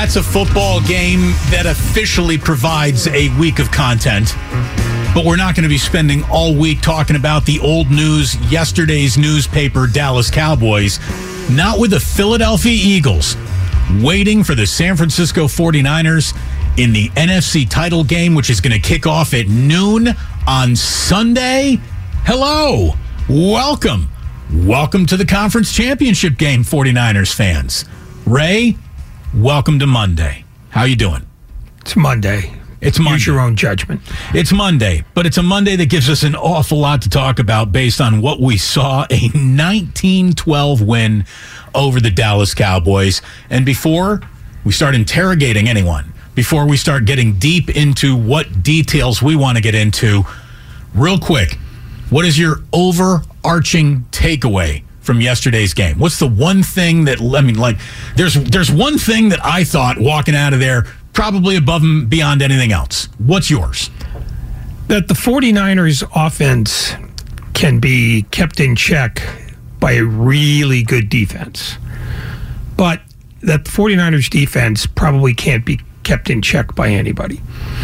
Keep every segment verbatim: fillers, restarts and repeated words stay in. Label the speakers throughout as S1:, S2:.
S1: that's a football game that officially provides a week of content. But we're not going to be spending all week talking about the old news, yesterday's newspaper, Dallas Cowboys. Not with the Philadelphia Eagles, waiting for the San Francisco forty-niners in the N F C title game, which is going to kick off at noon on Sunday. Hello. Welcome. Welcome to the conference championship game, forty-niners fans. Ray, welcome to Monday. How you doing?
S2: It's Monday.
S1: It's Monday.
S2: Use your own judgment.
S1: It's Monday, but it's a Monday that gives us an awful lot to talk about based on what we saw, a nineteen twelve win over the Dallas Cowboys. And before we start interrogating anyone, before we start getting deep into what details we want to get into, real quick, what is your overarching takeaway from yesterday's game? What's the one thing that, I mean, like, there's there's one thing that I thought walking out of there, probably above and beyond anything else. What's yours?
S2: That the forty-niners offense can be kept in check by a really good defense. But that the forty-niners defense probably can't be kept in check by anybody.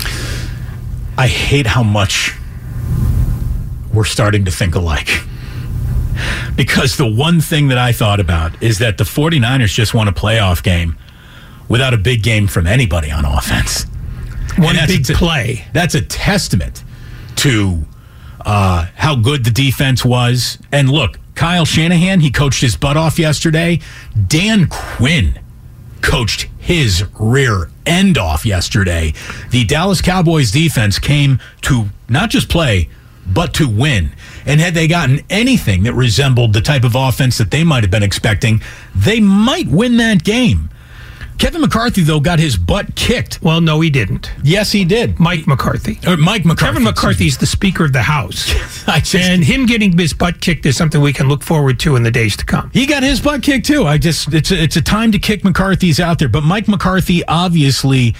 S1: I hate how much we're starting to think alike. Because the one thing that I thought about is that the forty-niners just won a playoff game without a big game from anybody on offense.
S2: One big
S1: t-
S2: play.
S1: That's a testament to uh, how good the defense was. And look, Kyle Shanahan, he coached his butt off yesterday. Dan Quinn coached his rear end off yesterday. The Dallas Cowboys defense came to not just play, but to win. And had they gotten anything that resembled the type of offense that they might have been expecting, they might win that game. Kevin McCarthy, though, got his butt kicked.
S2: Well, no, he didn't.
S1: Yes, he did.
S2: Mike McCarthy.
S1: Or Mike McCarthy.
S2: Kevin McCarthy's the Speaker of the House.
S1: I just,
S2: and him getting his butt kicked is something we can look forward to in the days to come.
S1: He got his butt kicked, too. I just it's a, it's a time to kick McCarthy's out there. But Mike McCarthy obviously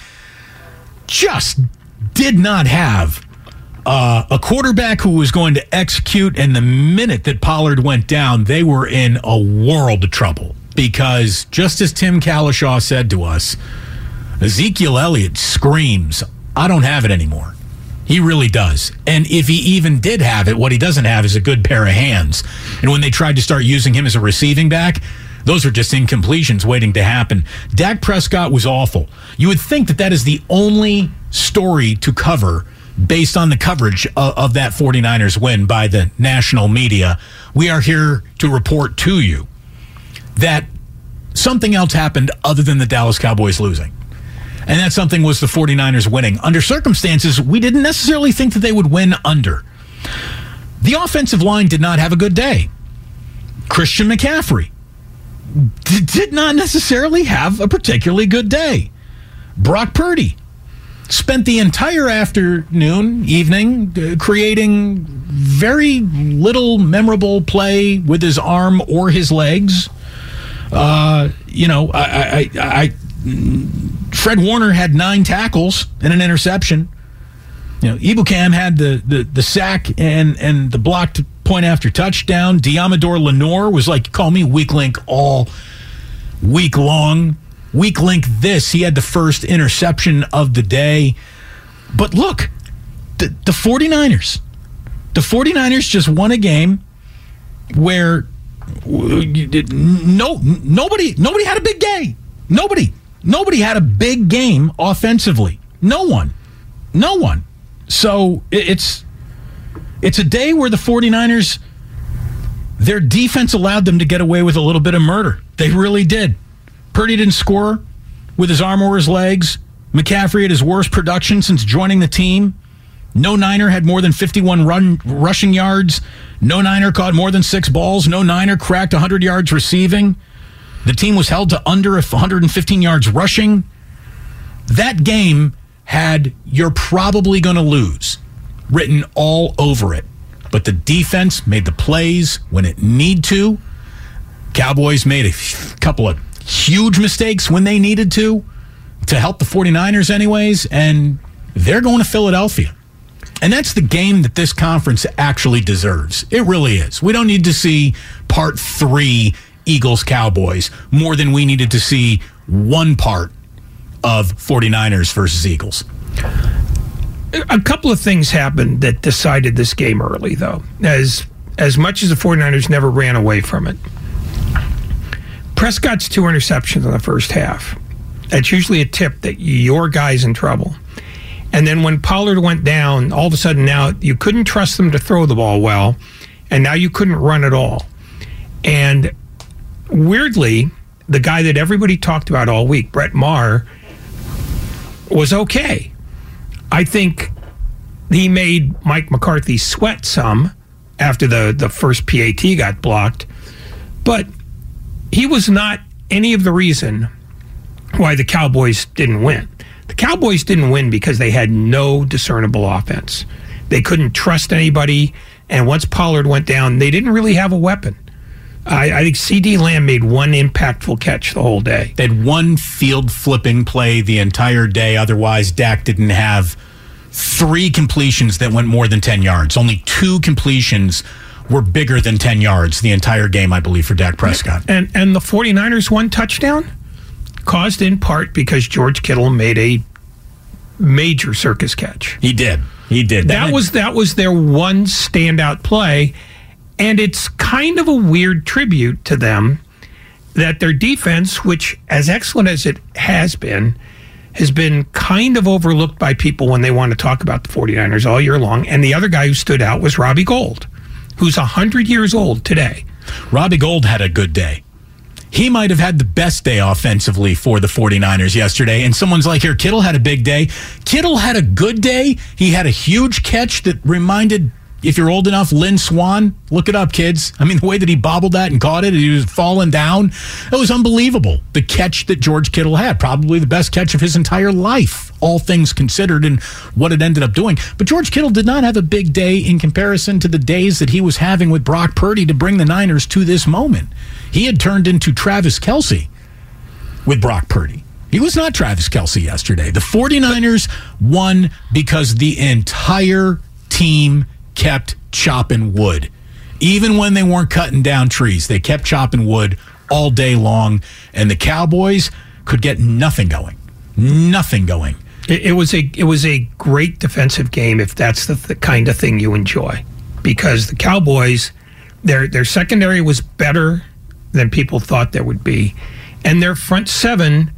S1: just did not have Uh, a quarterback who was going to execute, and the minute that Pollard went down, they were in a world of trouble. Because just as Tim Kalishaw said to us, Ezekiel Elliott screams, I don't have it anymore. He really does. And if he even did have it, what he doesn't have is a good pair of hands. And when they tried to start using him as a receiving back, those are just incompletions waiting to happen. Dak Prescott was awful. You would think that that is the only story to cover based on the coverage of, of that forty-niners win by the national media. We are here to report to you that something else happened other than the Dallas Cowboys losing. And that something was the forty-niners winning under circumstances we didn't necessarily think that they would win under. The offensive line did not have a good day. Christian McCaffrey d- did not necessarily have a particularly good day. Brock Purdy spent the entire afternoon, evening, uh, creating very little memorable play with his arm or his legs. Uh, you know, I, I, I, Fred Warner had nine tackles and an interception. You know, Ibukam had the, the, the sack and, and the blocked point after touchdown. Diamador Lenore was like, call me weak link all week long. Weak link this. He had the first interception of the day. But look, the, the forty-niners. The forty-niners just won a game where no nobody nobody had a big game. Nobody. Nobody had a big game offensively. No one. No one. So it's it's a day where the forty-niners, their defense allowed them to get away with a little bit of murder. They really did. Purdy didn't score with his arm or his legs. McCaffrey had his worst production since joining the team. No Niner had more than fifty-one run rushing yards. No Niner caught more than six balls. No Niner cracked one hundred yards receiving. The team was held to under one hundred fifteen yards rushing. That game had "you're probably going to lose" written all over it. But the defense made the plays when it need to. Cowboys made a couple of huge mistakes when they needed to, to help the forty-niners anyways, and they're going to Philadelphia. And that's the game that this conference actually deserves. It really is. We don't need to see part three Eagles-Cowboys more than we needed to see one part of 49ers versus Eagles.
S2: A couple of things happened that decided this game early, though. As as much as the 49ers never ran away from it. Prescott's two interceptions in the first half. That's usually a tip that your guy's in trouble. And then when Pollard went down, all of a sudden now you couldn't trust them to throw the ball well, and now you couldn't run at all. And weirdly, the guy that everybody talked about all week, Brett Maher, was okay. I think he made Mike McCarthy sweat some after the, the first P A T got blocked, but he was not any of the reason why the Cowboys didn't win. The Cowboys didn't win because they had no discernible offense. They couldn't trust anybody, and once Pollard went down, they didn't really have a weapon. I, I think CeeDee Lamb made one impactful catch the whole day.
S1: They had one field flipping play the entire day. Otherwise, Dak didn't have three completions that went more than ten yards. Only two completions were bigger than ten yards the entire game, I believe, for Dak Prescott.
S2: And and the 49ers one touchdown caused in part because George Kittle made a major circus catch.
S1: He did. He did.
S2: That, that was that was their one standout play. And it's kind of a weird tribute to them that their defense, which as excellent as it has been, has been kind of overlooked by people when they want to talk about the 49ers all year long. And the other guy who stood out was Robbie Gould, who's one hundred years old today.
S1: Robbie Gould had a good day. He might have had the best day offensively for the 49ers yesterday. And someone's like, here, Kittle had a big day. Kittle had a good day. He had a huge catch that reminded, if you're old enough, Lynn Swan. Look it up, kids. I mean, the way that he bobbled that and caught it, he was falling down. It was unbelievable. The catch that George Kittle had, probably the best catch of his entire life, all things considered, and what it ended up doing. But George Kittle did not have a big day in comparison to the days that he was having with Brock Purdy to bring the Niners to this moment. He had turned into Travis Kelce with Brock Purdy. He was not Travis Kelce yesterday. The 49ers won because the entire team kept chopping wood. Even when they weren't cutting down trees, they kept chopping wood all day long, and the Cowboys could get nothing going. Nothing going.
S2: It, it was a it was a great defensive game if that's the, the kind of thing you enjoy. Because the Cowboys, their their secondary was better than people thought there would be. And their front seven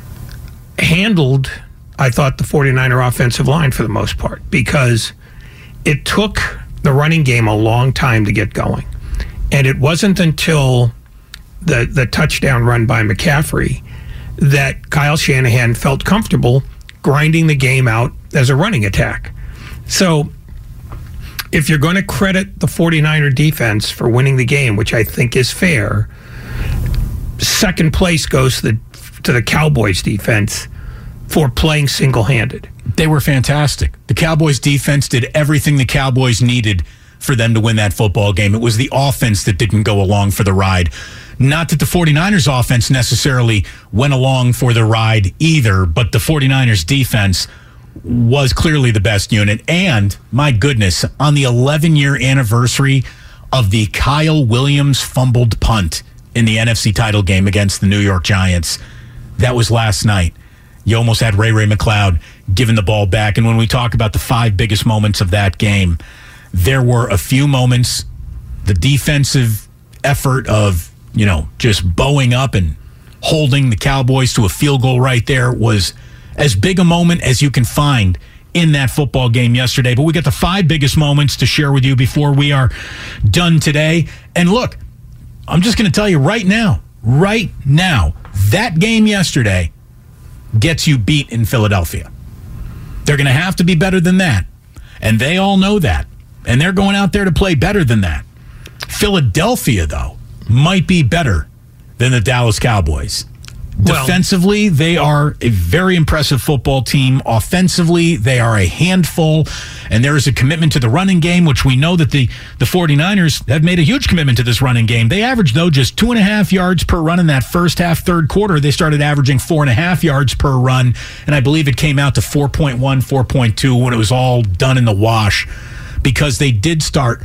S2: handled, I thought, the 49er offensive line for the most part, because it took the running game a long time to get going. And it wasn't until the the touchdown run by McCaffrey that Kyle Shanahan felt comfortable grinding the game out as a running attack. So if you're going to credit the 49er defense for winning the game, which I think is fair, second place goes to the, to the Cowboys defense for playing single-handed.
S1: They were fantastic. The Cowboys defense did everything the Cowboys needed for them to win that football game. It was the offense that didn't go along for the ride. Not that the 49ers offense necessarily went along for the ride either, but the 49ers defense was clearly the best unit. And, my goodness, on the eleven-year anniversary of the Kyle Williams fumbled punt in the N F C title game against the New York Giants, that was last night. You almost had Ray Ray McCloud giving the ball back. And when we talk about the five biggest moments of that game, there were a few moments, the defensive effort of, you know, just bowing up and holding the Cowboys to a field goal right there was as big a moment as you can find in that football game yesterday. But we got the five biggest moments to share with you before we are done today. And look, I'm just going to tell you right now, right now, that game yesterday gets you beat in Philadelphia. They're going to have to be better than that. And they all know that. And they're going out there to play better than that. Philadelphia, though, might be better than the Dallas Cowboys. Well, defensively, they are a very impressive football team. Offensively, they are a handful. And there is a commitment to the running game, which we know that the, the 49ers have made a huge commitment to this running game. They averaged, though, just two and a half yards per run in that first half, third quarter. They started averaging four and a half yards per run. And I believe it came out to four point one, four point two when it was all done in the wash, because they did start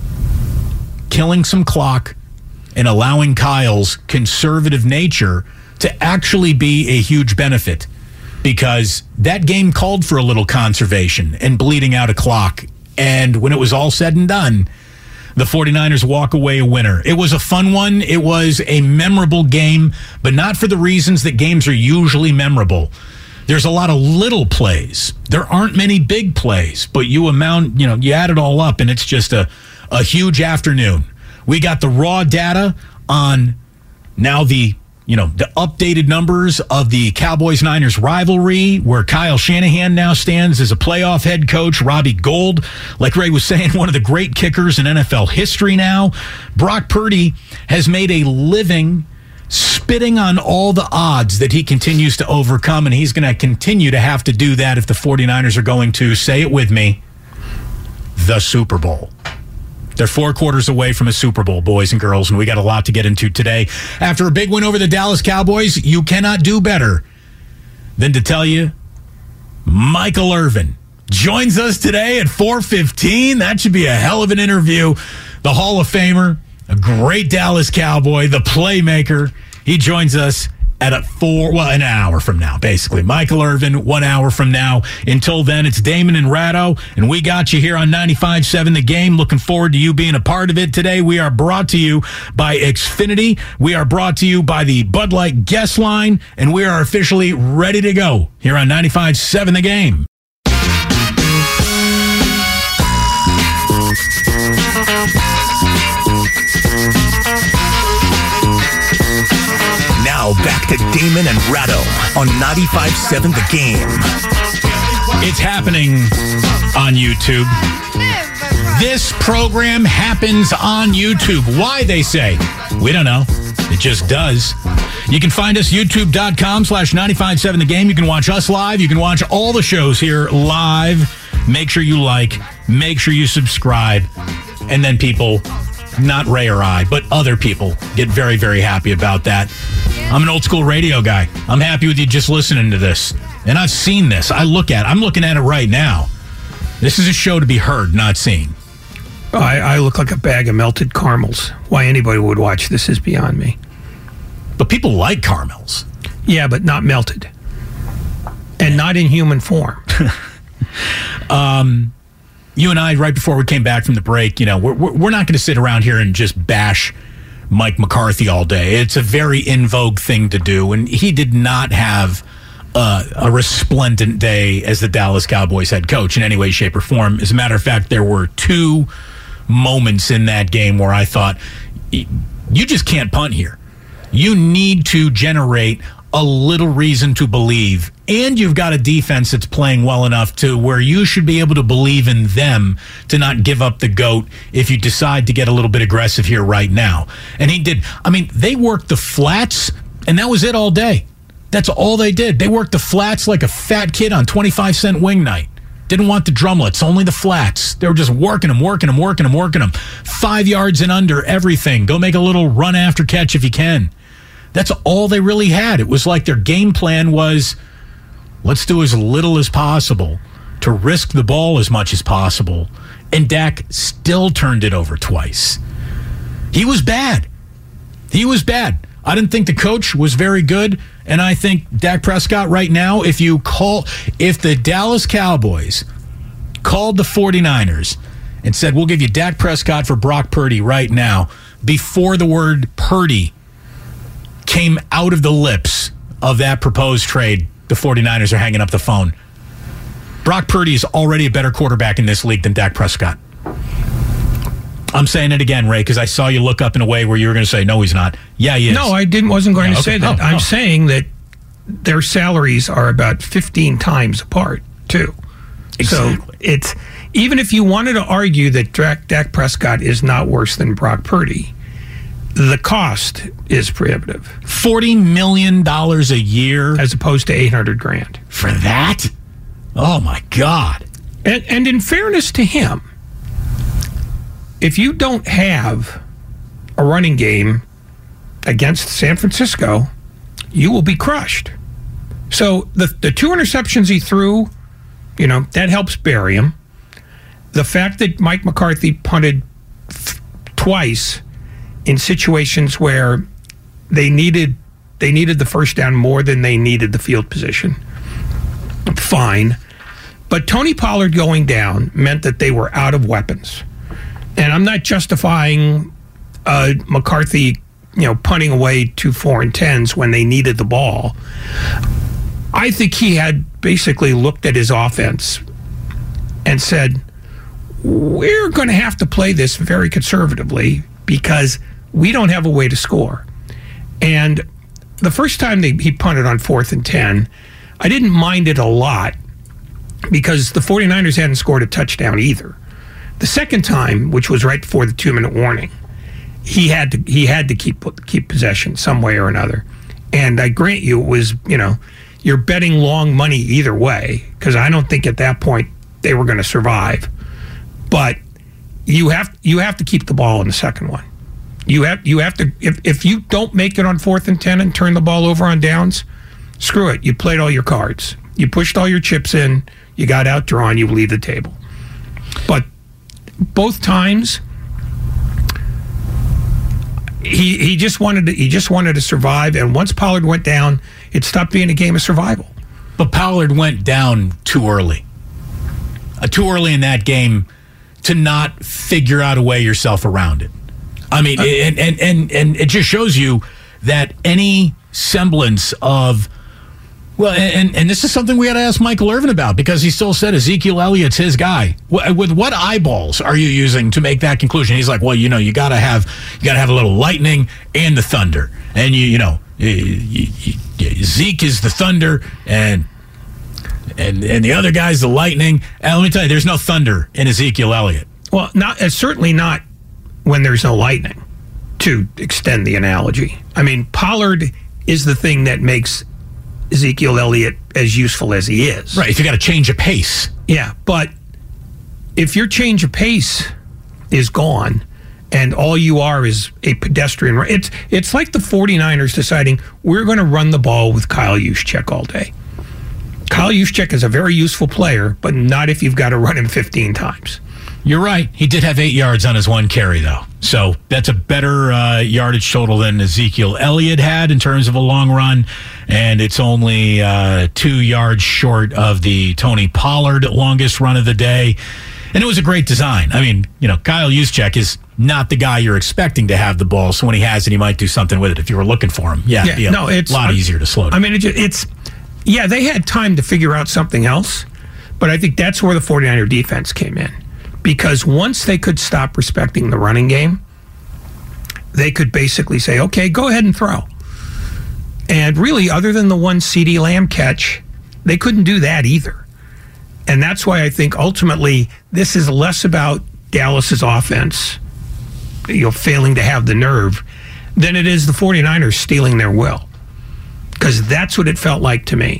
S1: killing some clock and allowing Kyle's conservative nature to actually be a huge benefit because that game called for a little conservation and bleeding out a clock. And when it was all said and done, the 49ers walk away a winner. It was a fun one. It was a memorable game, but not for the reasons that games are usually memorable. There's a lot of little plays. There aren't many big plays, but you amount, you know, you add it all up, and it's just a, a huge afternoon. We got the raw data on now the, you know, the updated numbers of the Cowboys-Niners rivalry, where Kyle Shanahan now stands as a playoff head coach. Robbie Gould, like Ray was saying, one of the great kickers in N F L history now. Brock Purdy has made a living spitting on all the odds that he continues to overcome, and he's going to continue to have to do that if the 49ers are going to, say it with me, the Super Bowl. They're four quarters away from a Super Bowl, boys and girls, and we got a lot to get into today. After a big win over the Dallas Cowboys, you cannot do better than to tell you Michael Irvin joins us today at four fifteen. That should be a hell of an interview. The Hall of Famer, a great Dallas Cowboy, the playmaker. He joins us at a four, well, an hour from now, basically. Michael Irvin, one hour from now. Until then, it's Damon and Ratto, and we got you here on ninety-five point seven The Game. Looking forward to you being a part of it today. We are brought to you by Xfinity. We are brought to you by the Bud Light Guest Line, and we are officially ready to go here on ninety-five point seven The Game.
S3: Now back to Damon and Ratto on ninety-five point seven The Game.
S1: It's happening on YouTube. This program happens on YouTube. Why, they say? We don't know. It just does. You can find us youtube.com slash 957 The Game. You can watch us live. You can watch all the shows here live. Make sure you like. Make sure you subscribe. And then people, not Ray or I, but other people get very, very happy about that. I'm an old school radio guy. I'm happy with you just listening to this. And I've seen this. I look at it. I'm looking at it right now. This is a show to be heard, not seen.
S2: I, I look like a bag of melted caramels. Why anybody would watch this is beyond me.
S1: But people like caramels.
S2: Yeah, but not melted. And not in human form.
S1: um, you and I, right before we came back from the break, you know, we're, we're not going to sit around here and just bash Mike McCarthy all day. It's a very in vogue thing to do, and he did not have uh, a resplendent day as the Dallas Cowboys head coach in any way, shape, or form. As a matter of fact, there were two moments in that game where I thought, you just can't punt here. You need to generate a little reason to believe, and you've got a defense that's playing well enough to where you should be able to believe in them to not give up the goat if you decide to get a little bit aggressive here right now. And he did. I mean, they worked the flats, and that was it all day. That's all they did. They worked the flats like a fat kid on twenty-five cent wing night. Didn't want the drumlets, only the flats. They were just working them, working them, working them, working them. Five yards and under, everything. Go make a little run after catch if you can. That's all they really had. It was like their game plan was, let's do as little as possible to risk the ball as much as possible. And Dak still turned it over twice. He was bad. He was bad. I didn't think the coach was very good. And I think Dak Prescott right now, if you call, if the Dallas Cowboys called the 49ers and said, we'll give you Dak Prescott for Brock Purdy right now, before the word Purdy came out of the lips of that proposed trade, the 49ers are hanging up the phone. Brock Purdy is already a better quarterback in this league than Dak Prescott. I'm saying it again, Ray, because I saw you look up in a way where you were going to say, no, he's not. Yeah, he is.
S2: No, I didn't. Wasn't going
S1: Yeah,
S2: to
S1: okay.
S2: say that.
S1: Oh,
S2: I'm
S1: oh.
S2: saying that their salaries are about fifteen times apart, too.
S1: Exactly.
S2: So it's, even if you wanted to argue that Dak, Dak Prescott is not worse than Brock Purdy, the cost is prohibitive.
S1: forty million dollars a year
S2: as opposed to eight hundred grand
S1: for that? Oh, my God.
S2: And, and in fairness to him, if you don't have a running game against San Francisco, you will be crushed. So the the two interceptions he threw, you know, that helps bury him. The fact that Mike McCarthy punted f- twice in situations where they needed they needed the first down more than they needed the field position. fine. But Tony Pollard going down meant that they were out of weapons. And I'm not justifying uh, McCarthy, you know, punting away two four and tens when they needed the ball. I think he had basically looked at his offense and said, we're going to have to play this very conservatively because we don't have a way to score. And the first time they, he punted on fourth and ten, I didn't mind it a lot because the 49ers hadn't scored a touchdown either. The second time, which was right before the two-minute warning, he had to he had to keep keep possession some way or another. And I grant you, it was, you know, you're betting long money either way because I don't think at that point they were going to survive. But you have you have to keep the ball in the second one. You have you have to if if you don't make it on fourth and ten and turn the ball over on downs, screw it. You played all your cards. You pushed all your chips in. You got outdrawn. You leave the table. But both times, he he just wanted to he just wanted to survive. And once Pollard went down, it stopped being a game of survival.
S1: But Pollard went down too early. Uh, too early in that game to not figure out a way yourself around it. I mean, uh, and, and, and, and it just shows you that any semblance of, well, and, and this is something we got to ask Michael Irvin about because he still said Ezekiel Elliott's his guy. With what eyeballs are you using to make that conclusion? He's like, well, you know, you got to have you got to have a little lightning and the thunder, and you you know, you, you, you, Zeke is the thunder, and and and the other guy's the lightning. And let me tell you, there's no thunder in Ezekiel Elliott.
S2: Well, not uh, certainly not when there's no lightning. To extend the analogy, I mean, Pollard is the thing that makes Ezekiel Elliott as useful as he is.
S1: Right, if you got to change a pace.
S2: Yeah, but if your change of pace is gone and all you are is a pedestrian, it's it's like the 49ers deciding we're going to run the ball with Kyle Juszczyk all day. Kyle Juszczyk is a very useful player, but not if you've got to run him fifteen times.
S1: You're right. He did have eight yards on his one carry, though. So that's a better uh, yardage total than Ezekiel Elliott had in terms of a long run. And it's only uh, two yards short of the Tony Pollard longest run of the day. And it was a great design. I mean, you know, Kyle Juszczyk is not the guy you're expecting to have the ball. So when he has it, he might do something with it. If you were looking for him, yeah,
S2: yeah
S1: it'd be a
S2: no, it's,
S1: lot easier to slow down.
S2: I mean, it, it's, yeah, they had time to figure out something else. But I think that's where the 49er defense came in. Because once they could stop respecting the running game, they could basically say, okay, go ahead and throw. And really, other than the one CeeDee Lamb catch, they couldn't do that either. And that's why I think ultimately this is less about Dallas's offense, you know, failing to have the nerve, than it is the 49ers stealing their will. Because that's what it felt like to me.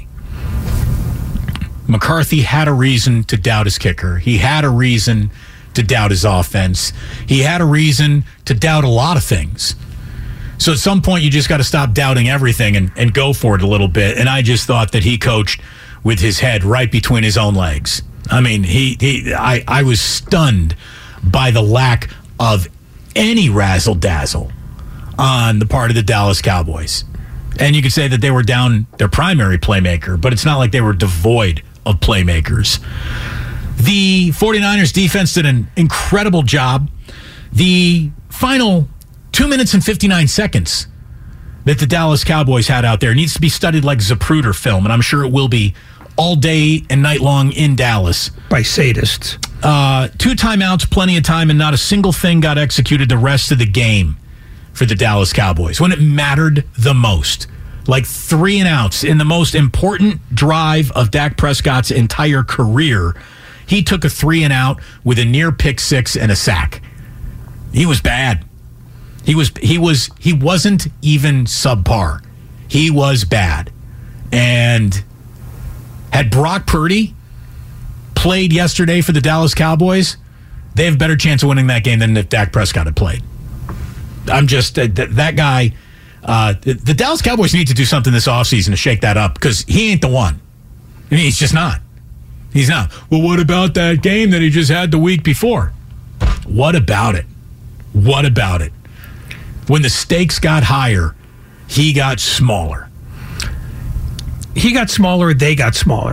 S1: McCarthy had a reason to doubt his kicker. He had a reason to doubt his offense. He had a reason to doubt a lot of things. So at some point, you just got to stop doubting everything and, and go for it a little bit. And I just thought that he coached with his head right between his own legs. I mean, he, he I, I was stunned by the lack of any razzle-dazzle on the part of the Dallas Cowboys. And you could say that they were down their primary playmaker, but it's not like they were devoid of playmakers. The 49ers defense did an incredible job. The final two minutes and fifty-nine seconds that the Dallas Cowboys had out there needs to be studied like Zapruder film, and I'm sure it will be all day and night long in Dallas.
S2: By sadists.
S1: Uh, two timeouts, plenty of time, and not a single thing got executed the rest of the game for the Dallas Cowboys when it mattered the most. Like three and outs in the most important drive of Dak Prescott's entire career. He took a three and out with a near pick six and a sack. He was bad. He was he was he wasn't even subpar. He was bad. And had Brock Purdy played yesterday for the Dallas Cowboys, they have a better chance of winning that game than if Dak Prescott had played. I'm just uh, th- that guy. Uh, the, the Dallas Cowboys need to do something this offseason to shake that up because he ain't the one. I mean, he's just not. He's not. Well, what about that game that he just had the week before? What about it? What about it? When the stakes got higher, he got smaller.
S2: He got smaller, they got smaller.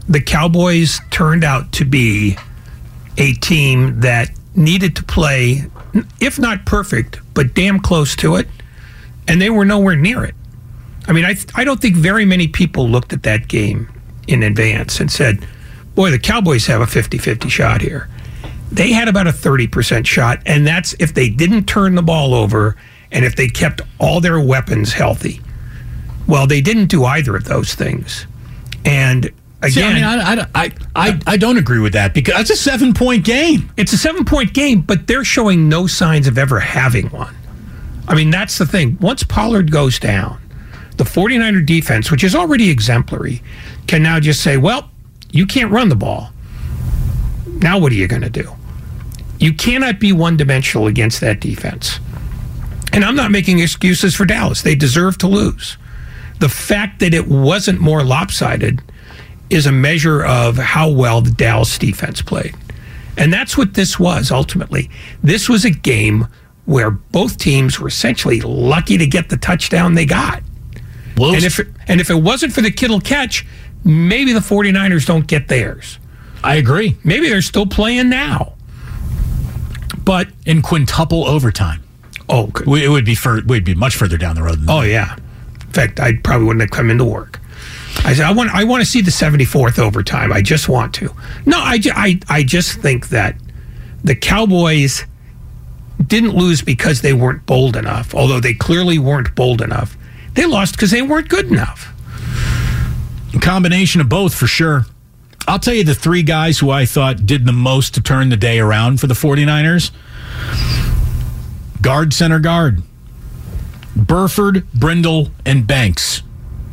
S2: the Cowboys turned out to be a team that needed to play, if not perfect, but damn close to it, and they were nowhere near it. I mean, I th- I don't think very many people looked at that game in advance and said, boy, the Cowboys have a fifty-fifty shot here. They had about a thirty percent shot, and that's if they didn't turn the ball over and if they kept all their weapons healthy. Well, they didn't do either of those things. And again,
S1: See, I, mean, I, I, I, I don't agree with that because it's a seven-point game.
S2: It's a seven-point game, but they're showing no signs of ever having one. I mean, that's the thing. Once Pollard goes down, the 49er defense, which is already exemplary, can now just say, well, you can't run the ball. Now what are you going to do? You cannot be one-dimensional against that defense. And I'm not making excuses for Dallas. They deserve to lose. The fact that it wasn't more lopsided is a measure of how well the Dallas defense played. And that's what this was, ultimately. This was a game where both teams were essentially lucky to get the touchdown they got.
S1: Well,
S2: and if it, and if it wasn't for the Kittle catch, maybe the 49ers don't get theirs.
S1: I agree.
S2: Maybe they're still playing now. But
S1: in quintuple overtime.
S2: Oh, good.
S1: It would be for, we'd be much further down the road than that.
S2: Oh, yeah. In fact, I probably wouldn't have come into work. I said, I want I want to see the seventy-fourth overtime. I just want to. No, I, ju- I, I just think that the Cowboys didn't lose because they weren't bold enough, although they clearly weren't bold enough. They lost because they weren't good enough.
S1: A combination of both, for sure. I'll tell you the three guys who I thought did the most to turn the day around for the 49ers. Guard, center, guard. Burford, Brindle, and Banks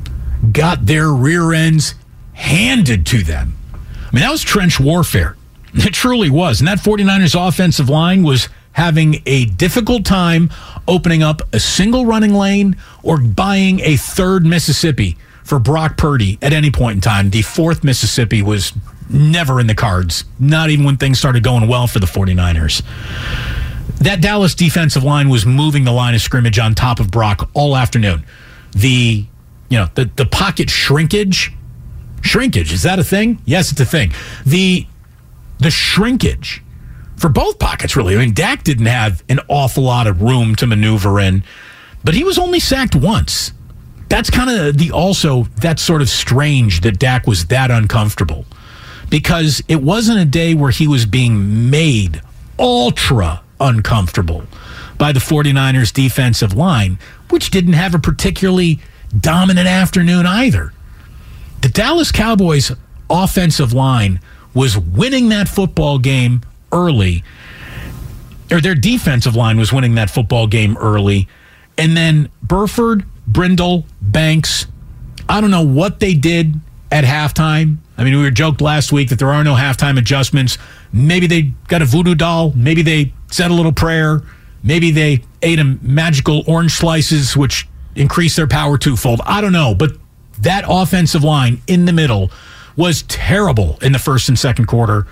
S1: got their rear ends handed to them. I mean, that was trench warfare. It truly was. And that 49ers offensive line was having a difficult time opening up a single running lane or buying a third Mississippi for Brock Purdy at any point in time. The fourth Mississippi was never in the cards, not even when things started going well for the 49ers. That Dallas defensive line was moving the line of scrimmage on top of Brock all afternoon. The, you know, the, the pocket shrinkage, shrinkage, is that a thing? Yes, it's a thing. The, the shrinkage for both pockets, really. I mean, Dak didn't have an awful lot of room to maneuver in, but he was only sacked once. That's kind of the also, that's sort of strange that Dak was that uncomfortable because it wasn't a day where he was being made ultra uncomfortable by the 49ers defensive line, which didn't have a particularly dominant afternoon either. The Dallas Cowboys offensive line was winning that football game early, or their defensive line was winning that football game early, and then Burford, Brindle, Banks, I don't know what they did at halftime. I mean, we were joked last week that there are no halftime adjustments. Maybe they got a voodoo doll. Maybe they said a little prayer. Maybe they ate a magical orange slices, which increased their power twofold. I don't know. But that offensive line in the middle was terrible in the first and second quarter,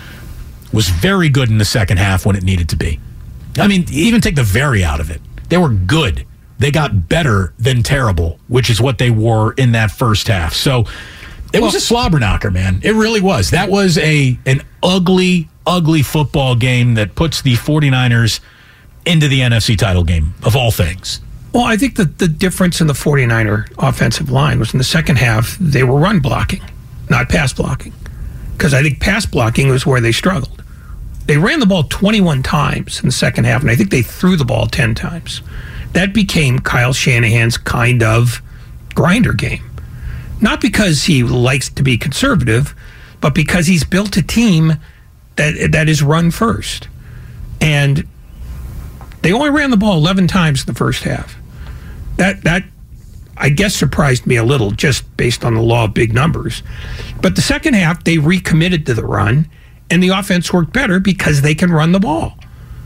S1: was very good in the second half when it needed to be. I mean, even take the very out of it. They were good. They got better than terrible, which is what they were in that first half. So it was a slobber knocker, man. It really was. That was a an ugly, ugly football game that puts the 49ers into the N F C title game, of all things.
S2: Well, I think that the difference in the 49er offensive line was in the second half, they were run blocking, not pass blocking. Because I think pass blocking was where they struggled. They ran the ball twenty-one times in the second half, and I think they threw the ball ten times. That became Kyle Shanahan's kind of grinder game. Not because he likes to be conservative, but because he's built a team that that is run first. And they only ran the ball eleven times in the first half. That, that I guess, surprised me a little just based on the law of big numbers. But the second half, they recommitted to the run, and the offense worked better because they can run the ball.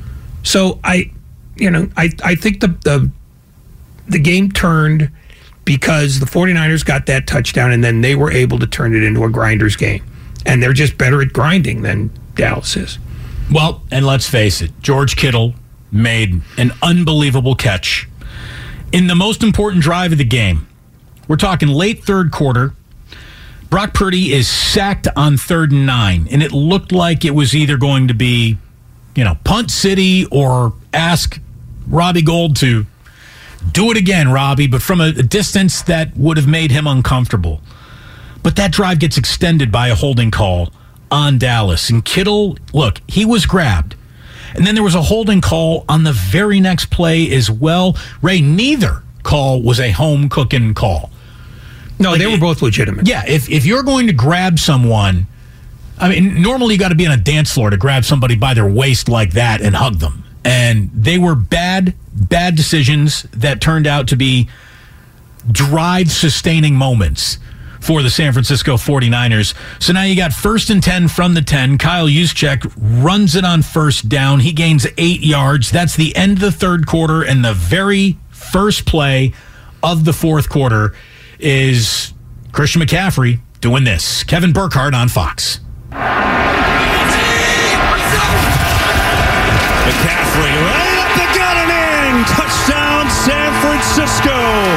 S2: So I, you know, I, I think the, the the game turned because the 49ers got that touchdown, and then they were able to turn it into a grinder's game. And they're just better at grinding than Dallas is.
S1: Well, and let's face it, George Kittle made an unbelievable catch in the most important drive of the game. We're talking late third quarter. Brock Purdy is sacked on third and nine, and it looked like it was either going to be, you know, punt city or ask Robbie Gould to do it again, Robbie, but from a, a distance that would have made him uncomfortable. But that drive gets extended by a holding call on Dallas. And Kittle, look, he was grabbed. And then there was a holding call on the very next play as well. Ray, neither call was a home cooking call.
S2: No,
S1: like,
S2: they were both legitimate.
S1: Yeah, if, if you're going to grab someone, I mean, normally you got to be on a dance floor to grab somebody by their waist like that and hug them. And they were bad, bad decisions that turned out to be drive-sustaining moments for the San Francisco forty-niners. So now you got first and ten from the ten. Kyle Juszczyk runs it on first down. He gains eight yards. That's the end of the third quarter, and the very first play of the fourth quarter is Christian McCaffrey doing this. Kevin Burkhardt on Fox.
S4: McCaffrey right up the gut and in. Touchdown, San Francisco.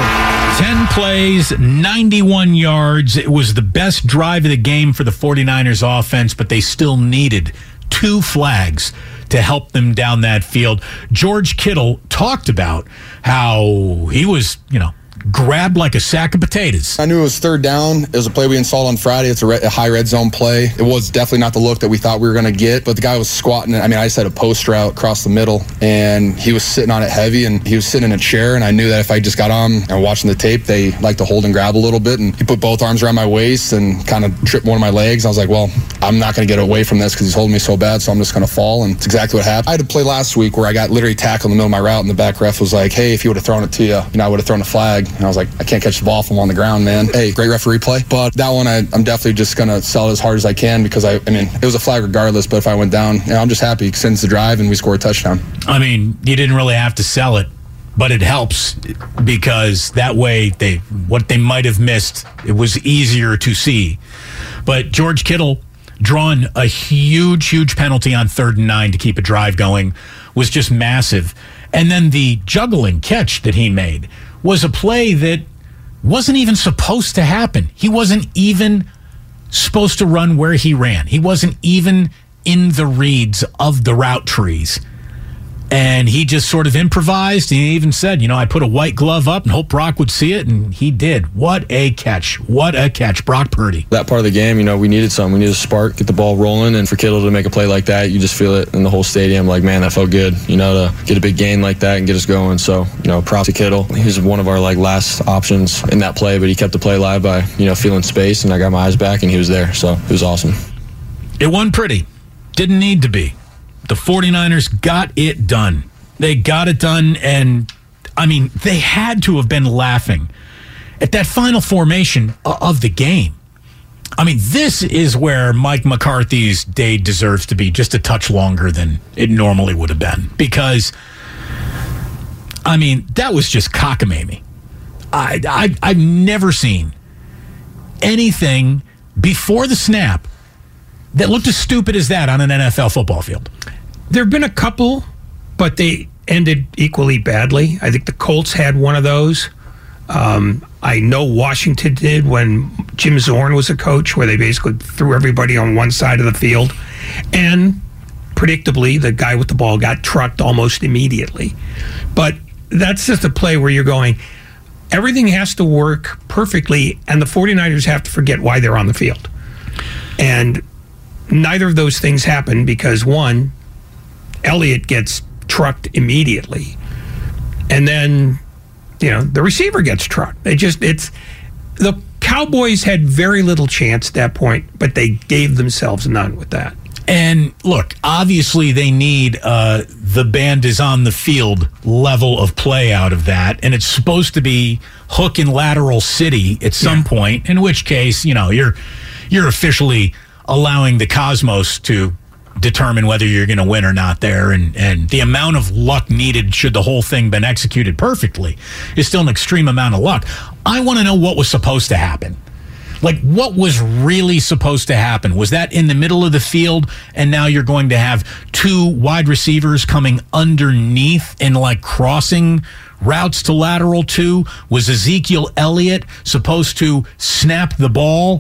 S1: ten plays, ninety-one yards. It was the best drive of the game for the forty-niners offense, but they still needed two flags to help them down that field. George Kittle talked about how he was, you know, grabbed like a sack of potatoes.
S5: I knew it was third down. It was a play we installed on Friday. It's a, red, a high red zone play. It was definitely not the look that we thought we were going to get, but the guy was squatting. I mean, I just had a post route across the middle, and he was sitting on it heavy, and he was sitting in a chair, and I knew that if I just got on and watching the tape, they like to hold and grab a little bit, and he put both arms around my waist and kind of tripped one of my legs. I was like, well, I'm not going to get away from this because he's holding me so bad, so I'm just going to fall, and it's exactly what happened. I had a play last week where I got literally tackled in the middle of my route, and the back ref was like, hey, if he would have thrown it to you, you know, I would have thrown a flag. And I was like, I can't catch the ball from on the ground, man. Hey, great referee play. But that one, I, I'm definitely just going to sell it as hard as I can because, I, I mean, it was a flag regardless, but if I went down, you know, I'm just happy. It sends the drive, and we score a touchdown.
S1: I mean, you didn't really have to sell it, but it helps because that way they what they might have missed, it was easier to see. But George Kittle drawing a huge, huge penalty on third and nine to keep a drive going was just massive. And then the juggling catch that he made was a play that wasn't even supposed to happen. He wasn't even supposed to run where he ran. He wasn't even in the reads of the route trees. And he just sort of improvised. He even said, you know, I put a white glove up and hope Brock would see it, and he did. What a catch. What a catch. Brock Purdy.
S6: That part of the game, you know, we needed something. We needed a spark, get the ball rolling, and for Kittle to make a play like that, you just feel it in the whole stadium. Like, man, that felt good, you know, to get a big gain like that and get us going. So, you know, props to Kittle. He was one of our, like, last options in that play, but he kept the play live by, you know, feeling space, and I got my eyes back, and he was there. So it was awesome.
S1: It wasn't pretty. Didn't need to be. The forty-niners got it done. They got it done, and, I mean, they had to have been laughing at that final formation of the game. I mean, this is where Mike McCarthy's day deserves to be just a touch longer than it normally would have been. Because, I mean, that was just cockamamie. I, I, I've never seen anything before the snap that looked as stupid as that on an N F L football field.
S2: There have been a couple, but they ended equally badly. I think the Colts had one of those. Um, I know Washington did when Jim Zorn was a coach, where they basically threw everybody on one side of the field. And predictably, the guy with the ball got trucked almost immediately. But that's just a play where you're going, everything has to work perfectly, and the forty-niners have to forget why they're on the field. And neither of those things happen because, one, Elliott gets trucked immediately, and then, you know, the receiver gets trucked. They just, it's, the Cowboys had very little chance at that point, but they gave themselves none with that.
S1: And look, obviously they need uh, the band is on the field level of play out of that, and it's supposed to be hook and lateral city at some yeah. point, in which case, you know, you're you're officially allowing the cosmos to determine whether you're going to win or not there, and, and the amount of luck needed should the whole thing been executed perfectly is still an extreme amount of luck. I want to know what was supposed to happen. Like, what was really supposed to happen? Was that in the middle of the field, and now you're going to have two wide receivers coming underneath and, like, crossing routes to lateral two? Was Ezekiel Elliott supposed to snap the ball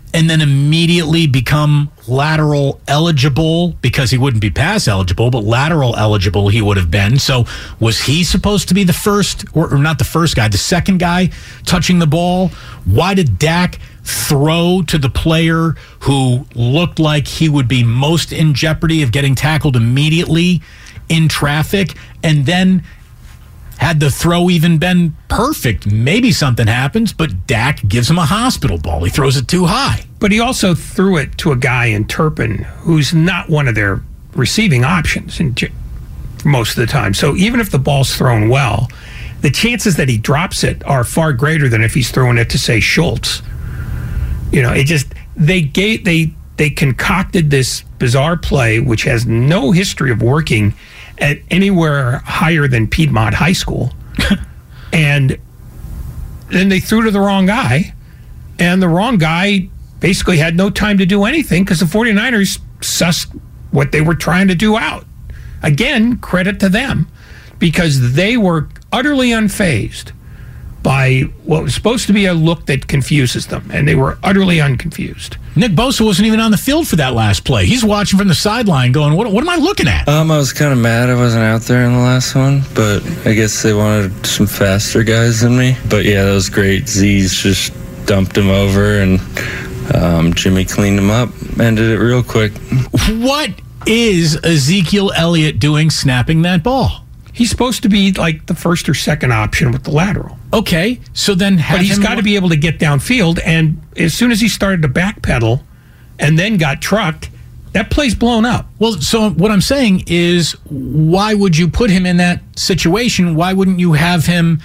S1: and then immediately become lateral eligible because he wouldn't be pass eligible, but lateral eligible he would have been. So was he supposed to be the first, or, or not the first guy, the second guy touching the ball? Why did Dak throw to the player who looked like he would be most in jeopardy of getting tackled immediately in traffic? And then had the throw even been perfect, maybe something happens, but Dak gives him a hospital ball. He throws it too high.
S2: But he also threw it to a guy in Turpin who's not one of their receiving options in, most of the time. So even if the ball's thrown well, the chances that he drops it are far greater than if he's throwing it to, say, Schultz. You know, it just, they gave, they, they concocted this bizarre play, which has no history of working at anywhere higher than Piedmont High School. And then they threw to the wrong guy, and the wrong guy basically had no time to do anything because the 49ers sussed what they were trying to do out. Again, credit to them, because they were utterly unfazed by what was supposed to be a look that confuses them, and they were utterly unconfused.
S1: Nick Bosa wasn't even on the field for that last play. He's watching from the sideline going, what, what am I looking at?
S7: Um, I was kind of mad I wasn't out there in the last one, but I guess they wanted some faster guys than me. But yeah, that was great. Z's just dumped him over, and um, Jimmy cleaned him up, ended it real quick.
S1: What is Ezekiel Elliott doing snapping that ball?
S2: He's supposed to be like the first or second option with the lateral.
S1: Okay, so then have
S2: But he's
S1: him
S2: got to be able to get downfield, and as soon as he started to backpedal and then got trucked, that play's blown up.
S1: Well, so what I'm saying is, why would you put him in that situation? Why wouldn't you have him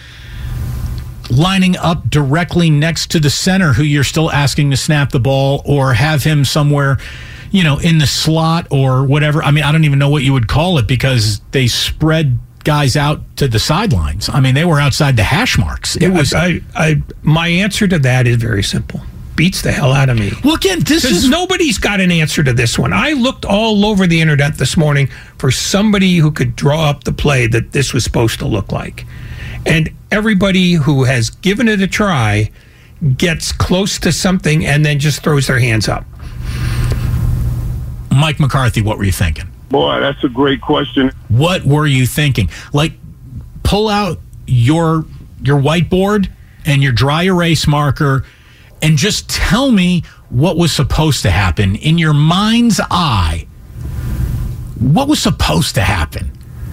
S1: lining up directly next to the center who you're still asking to snap the ball, or have him somewhere, you know, in the slot or whatever? I mean, I don't even know what you would call it, because they spread guys out to the sidelines. I mean, they were outside the hash marks. It
S2: Yeah,
S1: was.
S2: I, I, my answer to that is very simple. Beats the hell out of me.
S1: Well, again, this
S2: Because
S1: is
S2: nobody's got an answer to this one. I looked all over the internet this morning for somebody who could draw up the play that this was supposed to look like. And everybody who has given it a try gets close to something and then just throws their hands up.
S1: Mike McCarthy. What were you thinking?
S8: Boy, that's a great question.
S1: What were you thinking? Like, pull out your your whiteboard and your dry erase marker and just tell me what was supposed to happen in your mind's eye. What was supposed to happen?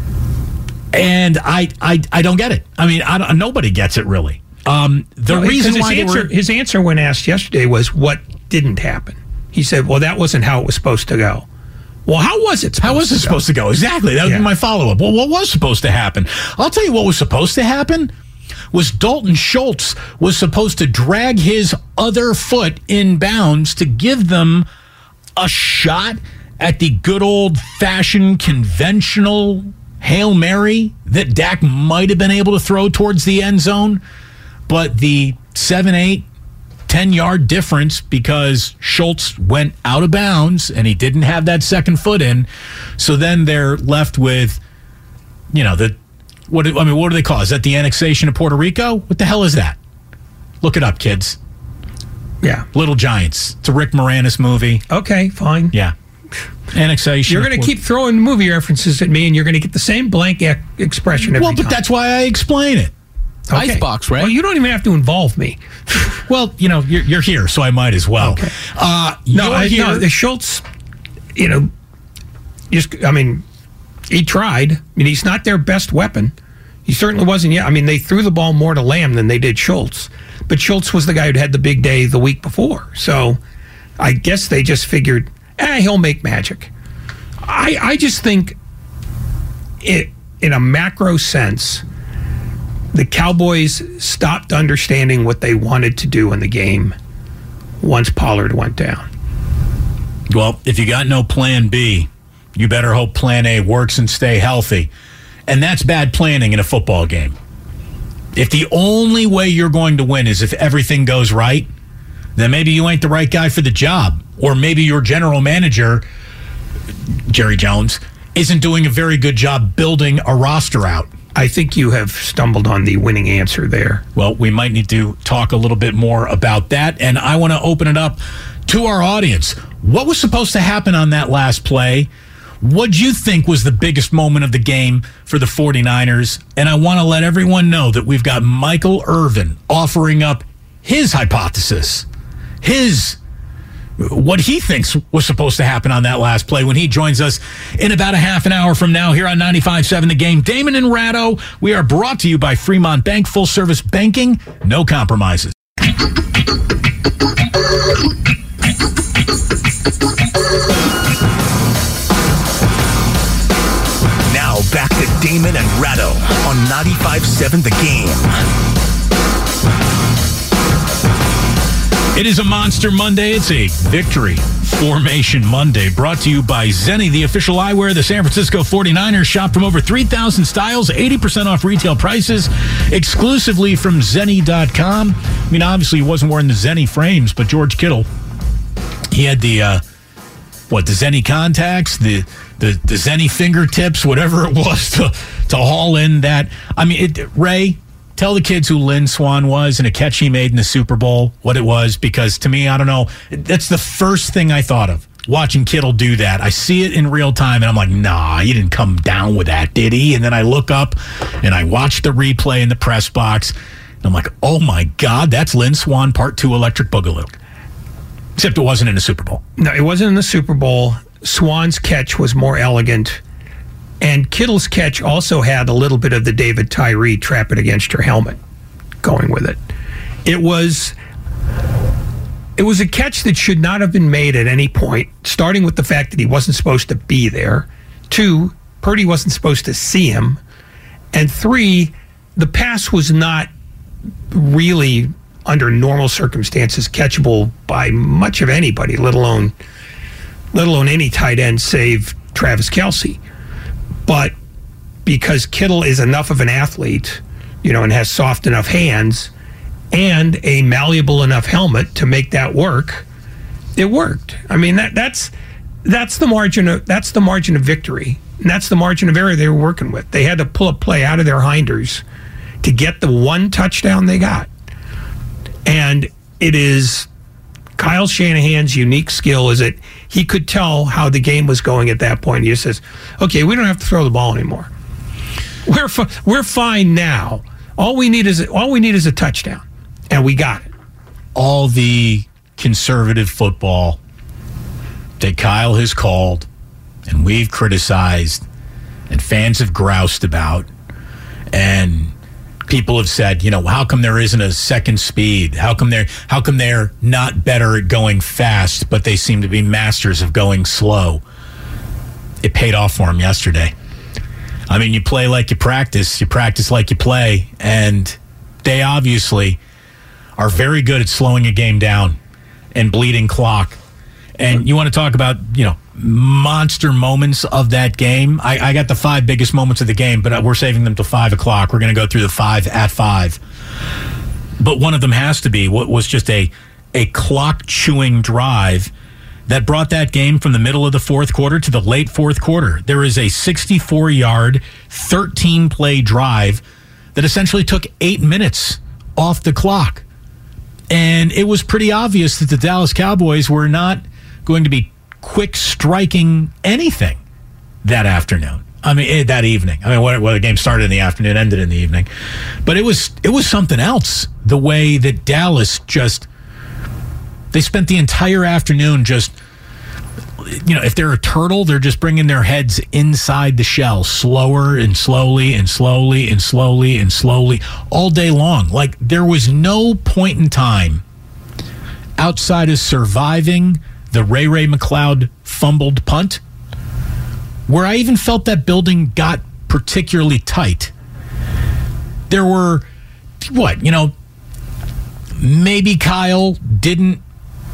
S1: And I I, I don't get it. I mean, I don't, nobody gets it, really. Um, the
S2: No,
S1: reason
S2: his
S1: why they
S2: answer,
S1: were,
S2: his answer when asked yesterday was, what didn't happen? He said, well, that wasn't how it was supposed to go. Well, how was it supposed
S1: How was
S2: to
S1: it
S2: go?
S1: supposed to go? Exactly. That would
S2: Yeah.
S1: be my follow-up. Well, what was supposed to happen? I'll tell you what was supposed to happen was Dalton Schultz was supposed to drag his other foot in bounds to give them a shot at the good old-fashioned conventional Hail Mary that Dak might have been able to throw towards the end zone. But the seven, eight, ten-yard difference, because Schultz went out of bounds and he didn't have that second foot in. So then they're left with, you know, the what? I mean, what do they call it? Is that the annexation of Puerto Rico? What the hell is that? Look it up, kids.
S2: Yeah.
S1: Little Giants. It's a Rick Moranis movie.
S2: Okay, fine.
S1: Yeah. Annexation.
S2: You're going to keep throwing movie references at me, and you're going to get the same blank e- expression every
S1: Well, but
S2: time.
S1: that's why I explain it.
S2: Okay.
S9: Icebox, right?
S2: Well, you don't even have to involve me.
S1: Well, you know, you're, you're here, so I might as well.
S2: Okay.
S1: Uh,
S2: No,
S1: you're
S2: I,
S1: here.
S2: no, the Schultz, you know, just, I mean, he tried. I mean, he's not their best weapon. He certainly wasn't yet. I mean, they threw the ball more to Lamb than they did Schultz. But Schultz was the guy who'd had the big day the week before. So I guess they just figured, eh, he'll make magic. I, I just think it, in a macro sense, the Cowboys stopped understanding what they wanted to do in the game once Pollard went down.
S1: Well, if you got no plan B, you better hope plan A works and stay healthy. And that's bad planning in a football game. If the only way you're going to win is if everything goes right, then maybe you ain't the right guy for the job. Or maybe your general manager, Jerry Jones, isn't doing a very good job building a roster out.
S2: I think you have stumbled on the winning answer there.
S1: Well, we might need to talk a little bit more about that. And I want to open it up to our audience, what was supposed to happen on that last play? What'd you think was the biggest moment of the game for the 49ers? And I want to let everyone know that we've got Michael Irvin offering up his hypothesis, his what he thinks was supposed to happen on that last play when he joins us in about a half an hour from now here on ninety-five point seven The Game. Damon and Ratto, we are brought to you by Fremont Bank, full service banking, no compromises.
S3: Now back to Damon and Ratto on ninety-five point seven The Game.
S1: It is a Monster Monday. It's a Victory Formation Monday, brought to you by Zenni, the official eyewear of the San Francisco 49ers. Shop from over three thousand styles, eighty percent off retail prices, exclusively from Zenni dot com. I mean, obviously, he wasn't wearing the Zenni frames, but George Kittle, he had the, uh, what, the Zenni contacts, the, the, the Zenni fingertips, whatever it was to, to haul in that. I mean, it, Ray, tell the kids who Lynn Swann was and a catch he made in the Super Bowl, what it was, because to me, I don't know, that's the first thing I thought of, watching Kittle do that. I see it in real time, and I'm like, nah, he didn't come down with that, did he? And then I look up, and I watch the replay in the press box, and I'm like, oh my God, that's Lynn Swann Part two Electric Boogaloo. Except it wasn't in the Super Bowl.
S2: No, it wasn't in the Super Bowl. Swann's catch was more elegant. And Kittle's catch also had a little bit of the David Tyree trap it against your helmet going with it. It was it was a catch that should not have been made at any point, starting with the fact that he wasn't supposed to be there. Two, Purdy wasn't supposed to see him. And three, the pass was not really, under normal circumstances, catchable by much of anybody, let alone, let alone any tight end save Travis Kelce. But because Kittle is enough of an athlete, you know, and has soft enough hands and a malleable enough helmet to make that work, it worked. I mean, that that's that's the margin of that's the margin of victory, and that's the margin of error they were working with. They had to pull a play out of their hinders to get the one touchdown they got, and it is Kyle Shanahan's unique skill is that he could tell how the game was going at that point. He just says, okay, we don't have to throw the ball anymore. We're fi- we're fine now. All we need is all we need is a touchdown, and we got it.
S1: All the conservative football that Kyle has called and we've criticized and fans have groused about, and people have said, you know, how come there isn't a second speed? How come they're how come they're not better at going fast, but they seem to be masters of going slow? It paid off for them yesterday. I mean, you play like you practice, you practice like you play, and they obviously are very good at slowing a game down and bleeding clock. And you want to talk about, you know, monster moments of that game. I, I got the five biggest moments of the game, but we're saving them till five o'clock. We're going to go through the five at five. But one of them has to be what was just a a clock chewing drive that brought that game from the middle of the fourth quarter to the late fourth quarter. There is a sixty-four yard, thirteen play drive that essentially took eight minutes off the clock. And it was pretty obvious that the Dallas Cowboys were not going to be quick striking anything that afternoon. I mean, that evening. I mean, well, the game started in the afternoon, ended in the evening. But it was it was something else, the way that Dallas just, they spent the entire afternoon just, you know, if they're a turtle, they're just bringing their heads inside the shell, slower and slowly and slowly and slowly and slowly all day long. Like, there was no point in time outside of surviving the Ray Ray McCloud fumbled punt where I even felt that building got particularly tight. There were, what, you know, maybe Kyle didn't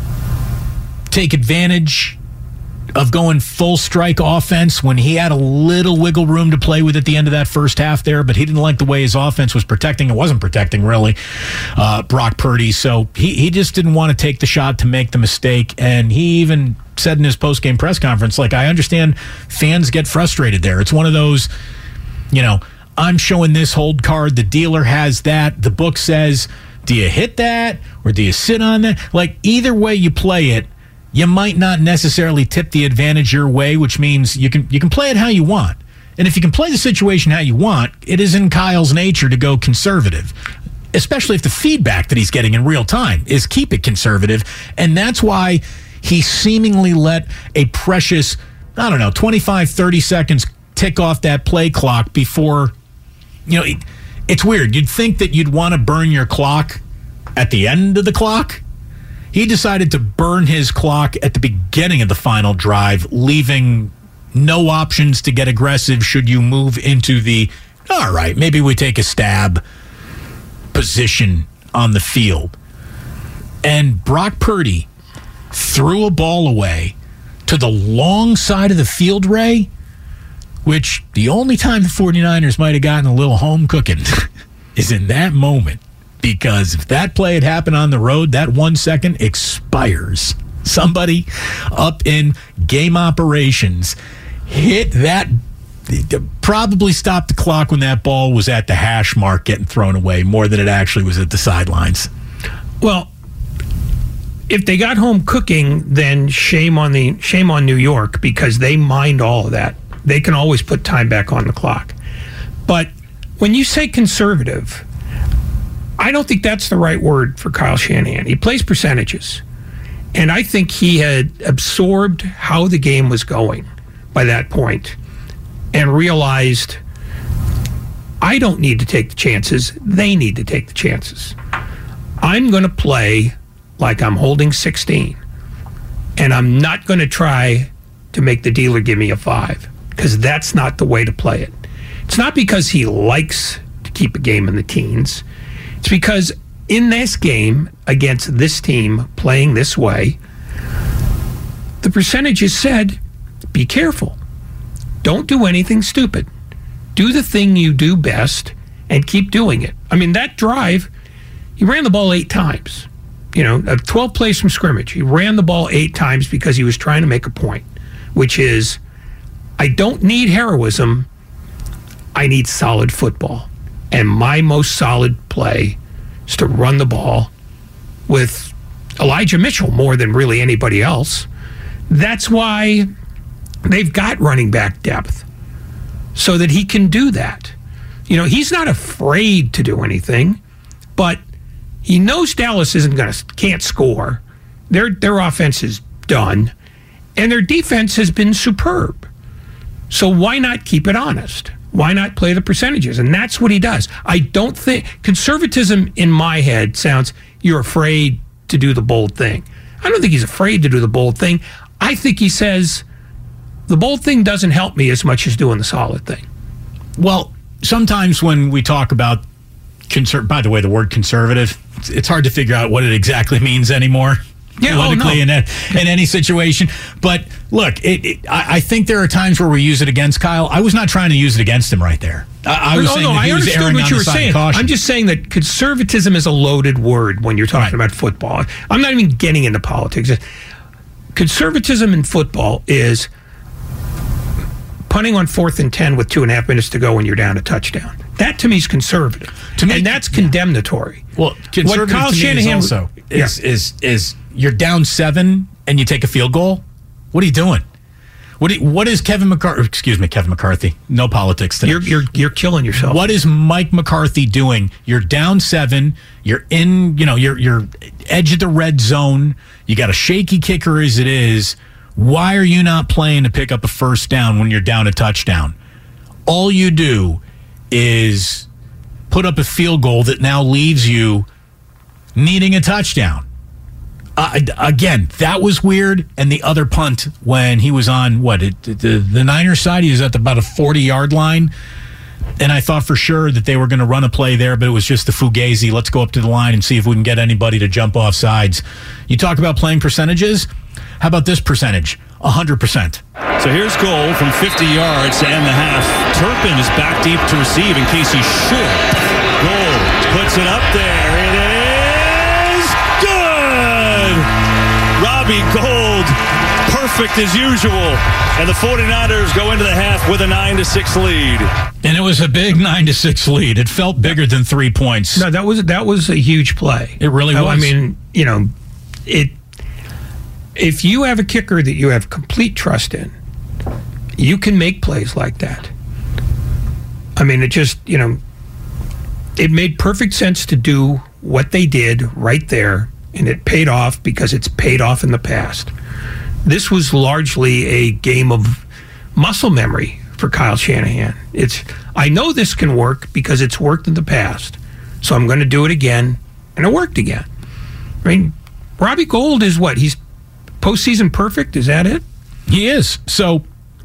S1: take advantage of going full strike offense when he had a little wiggle room to play with at the end of that first half there, but he didn't like the way his offense was protecting. It wasn't protecting, really, uh, Brock Purdy. So he, he just didn't want to take the shot to make the mistake. And he even said in his post-game press conference, like, I understand fans get frustrated there. It's one of those, you know, I'm showing this hold card. The dealer has that. The book says, do you hit that or do you sit on that? Like, either way you play it, you might not necessarily tip the advantage your way, which means you can you can play it how you want. And if you can play the situation how you want, it is in Kyle's nature to go conservative, especially if the feedback that he's getting in real time is keep it conservative. And that's why he seemingly let a precious, I don't know, twenty-five, thirty seconds tick off that play clock before, you know, it, it's weird. You'd think that you'd want to burn your clock at the end of the clock. He decided to burn his clock at the beginning of the final drive, leaving no options to get aggressive should you move into the, all right, maybe we take a stab position on the field. And Brock Purdy threw a ball away to the long side of the field, Ray, which the only time the 49ers might have gotten a little home cooking is in that moment. Because if that play had happened on the road, that one second expires. Somebody up in game operations hit that, probably stopped the clock when that ball was at the hash mark getting thrown away more than it actually was at the sidelines.
S2: Well, if they got home cooking, then shame on the shame on New York, because they mind all of that. They can always put time back on the clock. But when you say conservative, I don't think that's the right word for Kyle Shanahan. He plays percentages. And I think he had absorbed how the game was going by that point and realized, I don't need to take the chances. They need to take the chances. I'm going to play like I'm holding sixteen. And I'm not going to try to make the dealer give me a five, because that's not the way to play it. It's not because he likes to keep a game in the teens. It's because in this game against this team playing this way, the percentages said, be careful. Don't do anything stupid. Do the thing you do best and keep doing it. I mean, that drive, he ran the ball eight times. You know, twelve plays from scrimmage. He ran the ball eight times because he was trying to make a point, which is, I don't need heroism. I need solid football. And my most solid play is to run the ball with Elijah Mitchell more than really anybody else. That's why they've got running back depth, so that he can do that. You know, he's not afraid to do anything, but he knows Dallas isn't going to can't score. Their their offense is done, and their defense has been superb. So why not keep it honest? Why not play the percentages? And that's what he does. I don't think conservatism in my head sounds you're afraid to do the bold thing. I don't think he's afraid to do the bold thing. I think he says the bold thing doesn't help me as much as doing the solid thing.
S1: Well, sometimes when we talk about conser- by the way, the word conservative, it's, it's hard to figure out what it exactly means anymore.
S2: Yeah,
S1: politically
S2: oh, no.
S1: in, a, in any situation. But look, it, it, I, I think there are times where we use it against Kyle. I was not trying to use it against him right there. I, I was
S2: no,
S1: saying
S2: no,
S1: that he
S2: I
S1: was
S2: understood
S1: erring
S2: what
S1: on
S2: you
S1: the
S2: were
S1: side
S2: saying.
S1: of caution.
S2: I'm just saying that conservatism is a loaded word when you're talking
S1: Right.
S2: about football. I'm not even getting into politics. Conservatism in football is punting on fourth and ten with two and a half minutes to go when you're down a touchdown. That to me is conservative.
S1: To me,
S2: and that's condemnatory.
S1: Well, conservative
S2: Kyle
S1: to me
S2: Shanahan
S1: is also is,
S2: yeah.
S1: is is you're down seven and you take a field goal. What are you doing? What do you, what is Kevin McCarthy? Excuse me, Kevin McCarthy. No politics today.
S2: You're you're you're killing yourself.
S1: What is Mike McCarthy doing? You're down seven. You're in. You know. You're you're edge of the red zone. You got a shaky kicker as it is. Why are you not playing to pick up a first down when you're down a touchdown? All you do is put up a field goal that now leaves you needing a touchdown. Uh, again, that was weird. And the other punt when he was on, what, it, the, the Niners side, he was at about a forty-yard line. And I thought for sure that they were going to run a play there, but it was just the Fugazi. Let's go up to the line and see if we can get anybody to jump off sides. You talk about playing percentages. How about this percentage? one hundred percent.
S4: So here's goal from fifty yards to end the half. Turpin is back deep to receive in case he should. Gold puts it up there. It is good! Robbie Gold, perfect as usual. And the 49ers go into the half with a nine to six lead.
S1: And it was a big nine to six lead. It felt bigger than three points.
S2: No, that was that was a huge play.
S1: It really
S2: I,
S1: was.
S2: I mean, you know, it if you have a kicker that you have complete trust in, you can make plays like that. I mean, it just, you know, it made perfect sense to do what they did right there, and it paid off because it's paid off in the past. This was largely a game of muscle memory for Kyle Shanahan. It's, I know this can work because it's worked in the past, so I'm going to do it again, and it worked again. I mean, Robbie Gould is what? He's postseason perfect? Is that it?
S1: He is. So,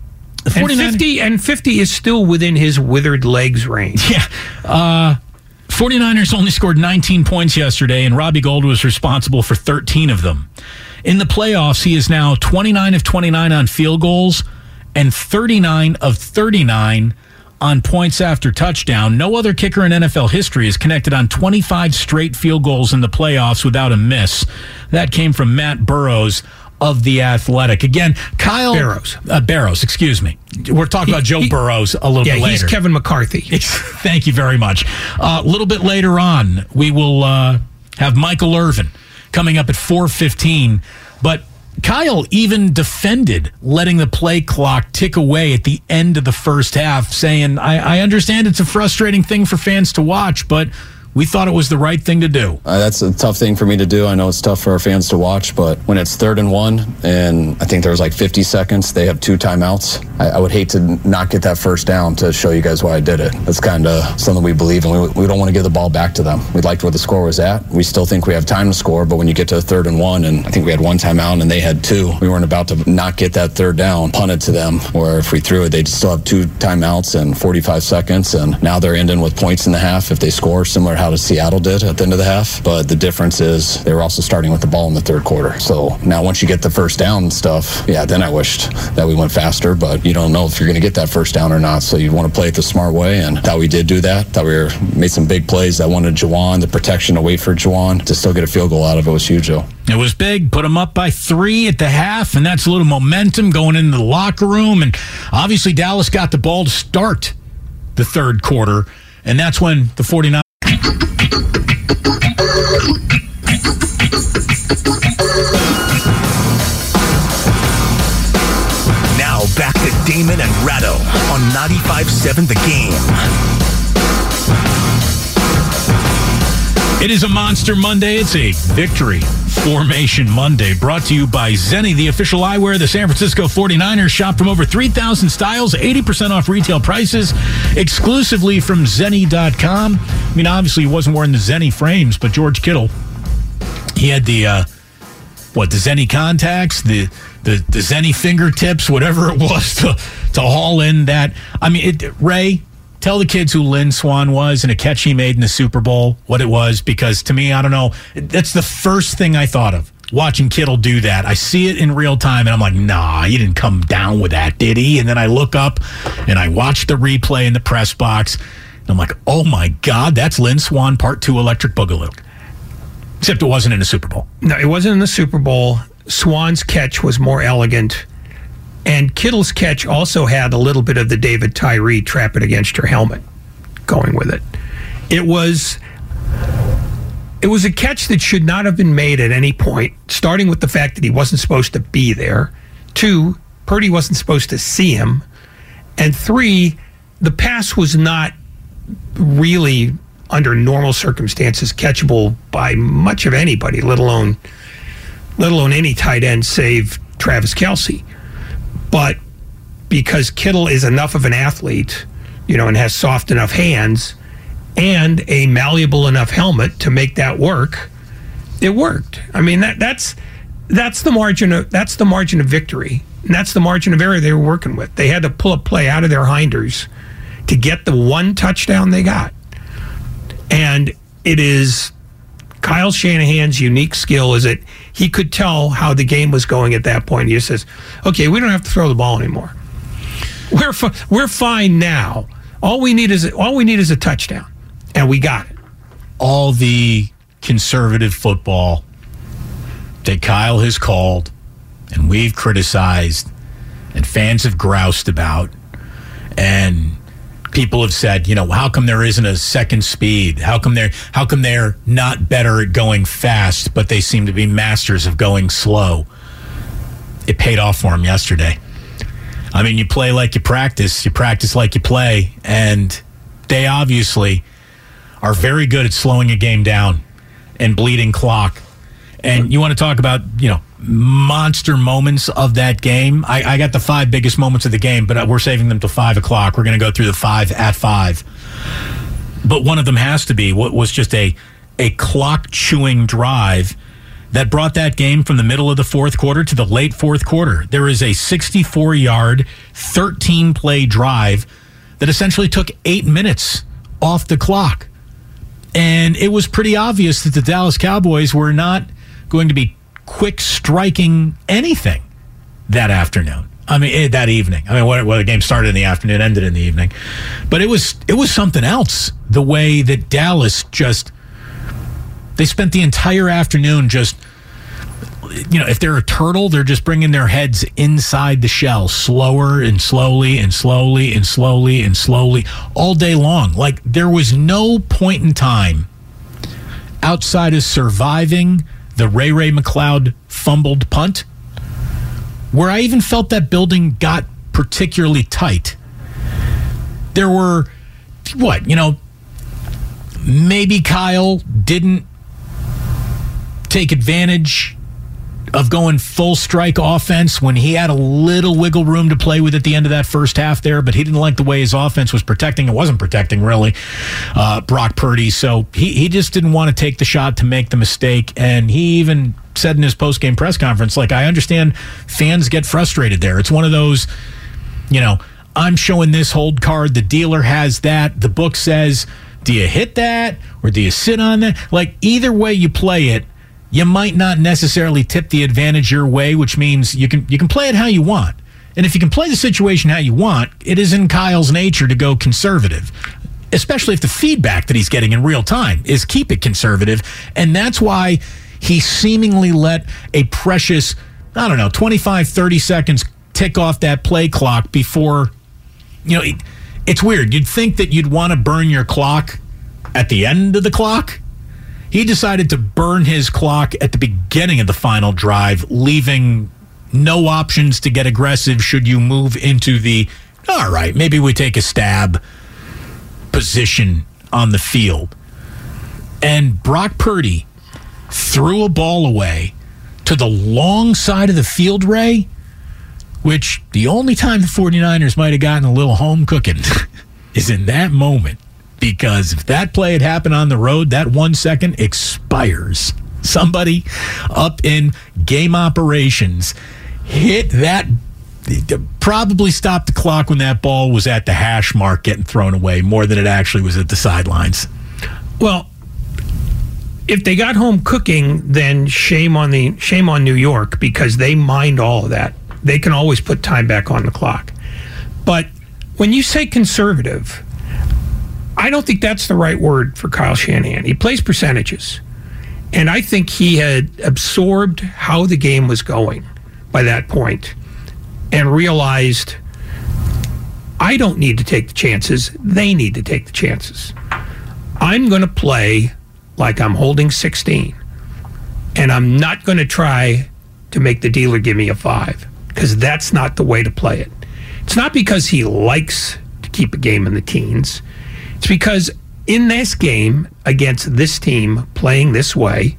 S2: and fifty and fifty is still within his withered legs range.
S1: Yeah. Uh, 49ers only scored nineteen points yesterday, and Robbie Gould was responsible for thirteen of them. In the playoffs, he is now twenty-nine of twenty-nine on field goals and thirty-nine of thirty-nine on points after touchdown. No other kicker in N F L history is connected on twenty-five straight field goals in the playoffs without a miss. That came from Matt Burrows of The Athletic. Again, Kyle...
S2: Barrows.
S1: Uh, Barrows, excuse me. We're talking
S2: He-
S1: about Joe
S2: he-
S1: Burrows a little
S2: Yeah,
S1: bit later.
S2: he's Kevin McCarthy.
S1: Thank you very much. Uh, a little bit later on, we will uh, have Michael Irvin coming up at four fifteen. But Kyle even defended letting the play clock tick away at the end of the first half, saying, I, I understand it's a frustrating thing for fans to watch, but we thought it was the right thing to do.
S9: Uh, that's a tough thing for me to do. I know it's tough for our fans to watch, but when it's third and one, and I think there was like fifty seconds, they have two timeouts. I, I would hate to not get that first down to show you guys why I did it. That's kind of something we believe in. We, we don't want to give the ball back to them. We liked where the score was at. We still think we have time to score, but when you get to third and one, and I think we had one timeout and they had two, we weren't about to not get that third down, punt it to them, or if we threw it, they'd still have two timeouts and forty-five seconds, and now they're ending with points in the half if they score, similar to how Seattle did at the end of the half. But the difference is they were also starting with the ball in the third quarter. So now once you get the first down and stuff, yeah, then I wished that we went faster, but you don't know if you're going to get that first down or not. So you want to play it the smart way, and thought we did do that. Thought we were, made some big plays. I wanted Juwan, the protection to wait for Juwan to still get a field goal out of it was huge, though.
S1: It was big. Put them up by three at the half, and that's a little momentum going into the locker room. And obviously Dallas got the ball to start the third quarter, and that's when the 49ers
S3: Now back to Damon and Ratto on ninety-five seven The Game.
S1: It is a Monster Monday. It's a Victory Formation Monday, brought to you by Zenni, the official eyewear of the San Francisco 49ers. Shop from over three thousand styles, eighty percent off retail prices, exclusively from Zenni dot com. I mean, obviously, he wasn't wearing the Zenni frames, but George Kittle, he had the, uh, what, the Zenni contacts, the, the, the Zenni fingertips, whatever it was, to, to haul in that. I mean, it, Ray, tell the kids who Lynn Swann was and a catch he made in the Super Bowl, what it was, because to me, I don't know, that's the first thing I thought of, watching Kittle do that. I see it in real time, and I'm like, nah, he didn't come down with that, did he? And then I look up, and I watch the replay in the press box, and I'm like, oh my God, that's Lynn Swann Part two Electric Boogaloo. Except it wasn't in the Super Bowl.
S2: No, it wasn't in the Super Bowl. Swann's catch was more elegant. And Kittle's catch also had a little bit of the David Tyree trap it against your helmet going with it. It was it was a catch that should not have been made at any point, starting with the fact that he wasn't supposed to be there. Two, Purdy wasn't supposed to see him. And three, the pass was not really, under normal circumstances, catchable by much of anybody, let alone let alone any tight end save Travis Kelce. But because Kittle is enough of an athlete, you know, and has soft enough hands and a malleable enough helmet to make that work, it worked. I mean, that that's that's the margin of that's the margin of victory, and that's the margin of error they were working with. They had to pull a play out of their hinders to get the one touchdown they got. And it is Kyle Shanahan's unique skill is that he could tell how the game was going at that point. He just says, okay, we don't have to throw the ball anymore. We're fi- we're fine now. All we need is all we need is a touchdown, and we got it.
S1: All the conservative football that Kyle has called and we've criticized and fans have groused about, and people have said, you know, how come there isn't a second speed? How come they're how come they're not better at going fast, but they seem to be masters of going slow? it paid off for him yesterday. I mean, you play like you practice, you practice like you play, and they obviously are very good at slowing a game down and bleeding clock. And you want to talk about, you know, monster moments of that game. I, I got the five biggest moments of the game, but we're saving them till five o'clock. We're going to go through the five at five. But one of them has to be what was just a a clock-chewing drive that brought that game from the middle of the fourth quarter to the late fourth quarter. There is a sixty-four-yard, thirteen-play drive that essentially took eight minutes off the clock. And it was pretty obvious that the Dallas Cowboys were not going to be quick striking anything that afternoon. I mean, that evening. I mean, what, what the game started in the afternoon, ended in the evening. But it was it was something else, the way that Dallas just, they spent the entire afternoon just, you know, if they're a turtle, they're just bringing their heads inside the shell, slower and slowly and slowly and slowly and slowly all day long. Like, there was no point in time outside of surviving the Ray Ray McCloud fumbled punt where I even felt that building got particularly tight. There were, what, you know, maybe Kyle didn't take advantage of going full strike offense when he had a little wiggle room to play with at the end of that first half there, but he didn't like the way his offense was protecting. It wasn't protecting, really, uh, Brock Purdy. So he, he just didn't want to take the shot to make the mistake. And he even said in his post-game press conference, like, I understand fans get frustrated there. It's one of those, you know, I'm showing this hold card. The dealer has that. The book says, do you hit that or do you sit on that? Like, either way you play it, you might not necessarily tip the advantage your way, which means you can you can play it how you want. And if you can play the situation how you want, it is in Kyle's nature to go conservative, especially if the feedback that he's getting in real time is keep it conservative. And that's why he seemingly let a precious, I don't know, twenty-five, thirty seconds tick off that play clock before, you know, it, it's weird. You'd think that you'd want to burn your clock at the end of the clock. He decided to burn his clock at the beginning of the final drive, leaving no options to get aggressive should you move into the, all right, maybe we take a stab position on the field. And Brock Purdy threw a ball away to the long side of the field, Ray, which the only time the 49ers might have gotten a little home cooking is in that moment. Because if that play had happened on the road, that one second expires. Somebody up in game operations hit that, probably stopped the clock when that ball was at the hash mark getting thrown away more than it actually was at the sidelines.
S2: Well, if they got home cooking, then shame on the shame on New York, because they mind all of that. They can always put time back on the clock. But when you say conservative, I don't think that's the right word for Kyle Shanahan. He plays percentages. And I think he had absorbed how the game was going by that point and realized, I don't need to take the chances. They need to take the chances. I'm going to play like I'm holding sixteen. And I'm not going to try to make the dealer give me a five, because that's not the way to play it. It's not because he likes to keep a game in the teens. It's because in this game against this team playing this way,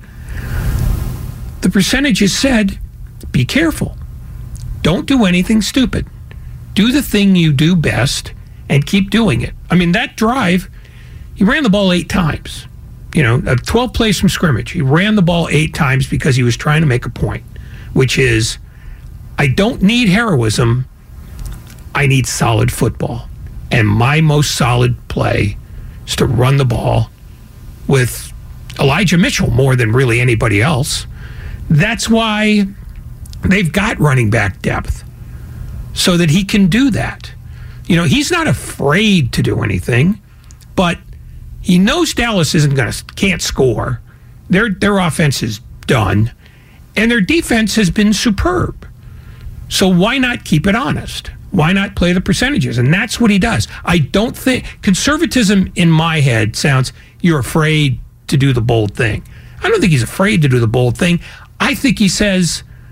S2: the percentages said, be careful. Don't do anything stupid. Do the thing you do best and keep doing it. I mean, that drive, he ran the ball eight times. You know, twelve plays from scrimmage. He ran the ball eight times because he was trying to make a point, which is, I don't need heroism. I need solid football. And my most solid play is to run the ball with Elijah Mitchell more than really anybody else. That's why they've got running back depth, so that he can do that. You know, he's not afraid to do anything, but he knows Dallas isn't going to can't score. Their their offense is done, and their defense has been superb. So why not keep it honest? Why not play the percentages? And that's what he does. I don't think conservatism in my head sounds you're afraid to do the bold thing. I don't think he's afraid to do the bold thing. I think he says,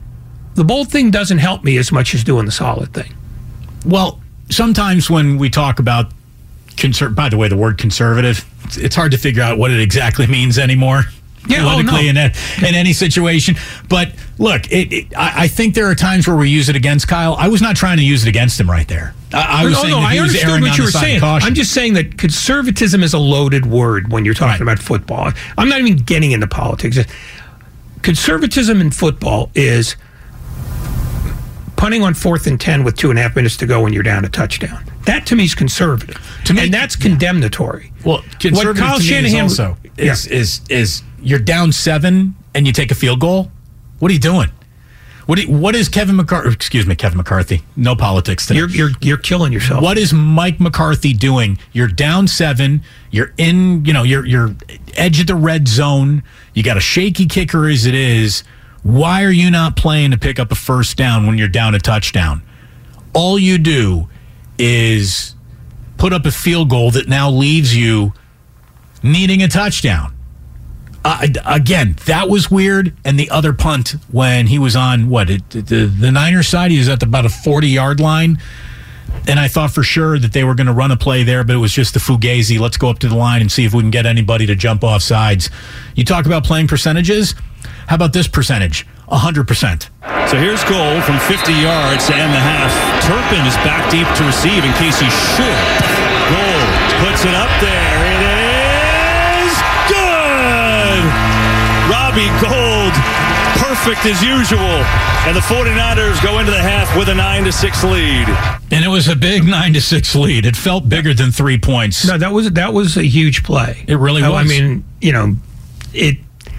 S2: the bold thing doesn't help me as much as doing the solid thing.
S1: Well, sometimes when we talk about, conser- by the way, the word conservative, it's, it's hard to figure out what it exactly means anymore.
S2: Yeah,
S1: politically
S2: oh, no.
S1: in, a, in any situation. But look, it, it, I, I think there are times where we use it against Kyle. I was not trying to use it against him right there. I, I was
S2: no,
S1: saying
S2: no,
S1: that he
S2: I
S1: was
S2: understood
S1: erring
S2: what
S1: on
S2: you
S1: the
S2: were
S1: side
S2: saying.
S1: of caution.
S2: I'm just saying that conservatism is a loaded word when you're talking
S1: Right.
S2: about football. I'm not even getting into politics. Conservatism in football is punting on fourth and ten with two and a half minutes to go when you're down a touchdown. That to me is conservative,
S1: To me,
S2: and that's condemnatory.
S1: Well, conservative
S2: What Kyle
S1: to me
S2: Shanahan
S1: is also is,
S2: yeah.
S1: is is you're down seven and you take a field goal. What are you doing? What do you, what is Kevin McCarthy? Excuse me, Kevin McCarthy. No politics today.
S2: You're you're you're killing yourself.
S1: What is Mike McCarthy doing? You're down seven. You're in. You know. You're you're edge of the red zone. You got a shaky kicker as it is. Why are you not playing to pick up a first down when you're down a touchdown? All you do is put up a field goal that now leaves you needing a touchdown. Uh, again, that was weird. And the other punt when he was on, what, it, the, the Niners side, he was at about a forty-yard line. And I thought for sure that they were going to run a play there, but it was just the Fugazi. Let's go up to the line and see if we can get anybody to jump off sides. You talk about playing percentages. How about this percentage? one hundred percent.
S4: So here's goal from fifty yards to end the half. Turpin is back deep to receive in case he's sure. Gold puts it up there. It is good! Robbie Gold, perfect as usual. And the 49ers go into the half with a nine to six lead.
S1: And it was a big nine to six lead. It felt bigger than three points.
S2: No, that was that was a huge play.
S1: It really was.
S2: I mean, you know, it.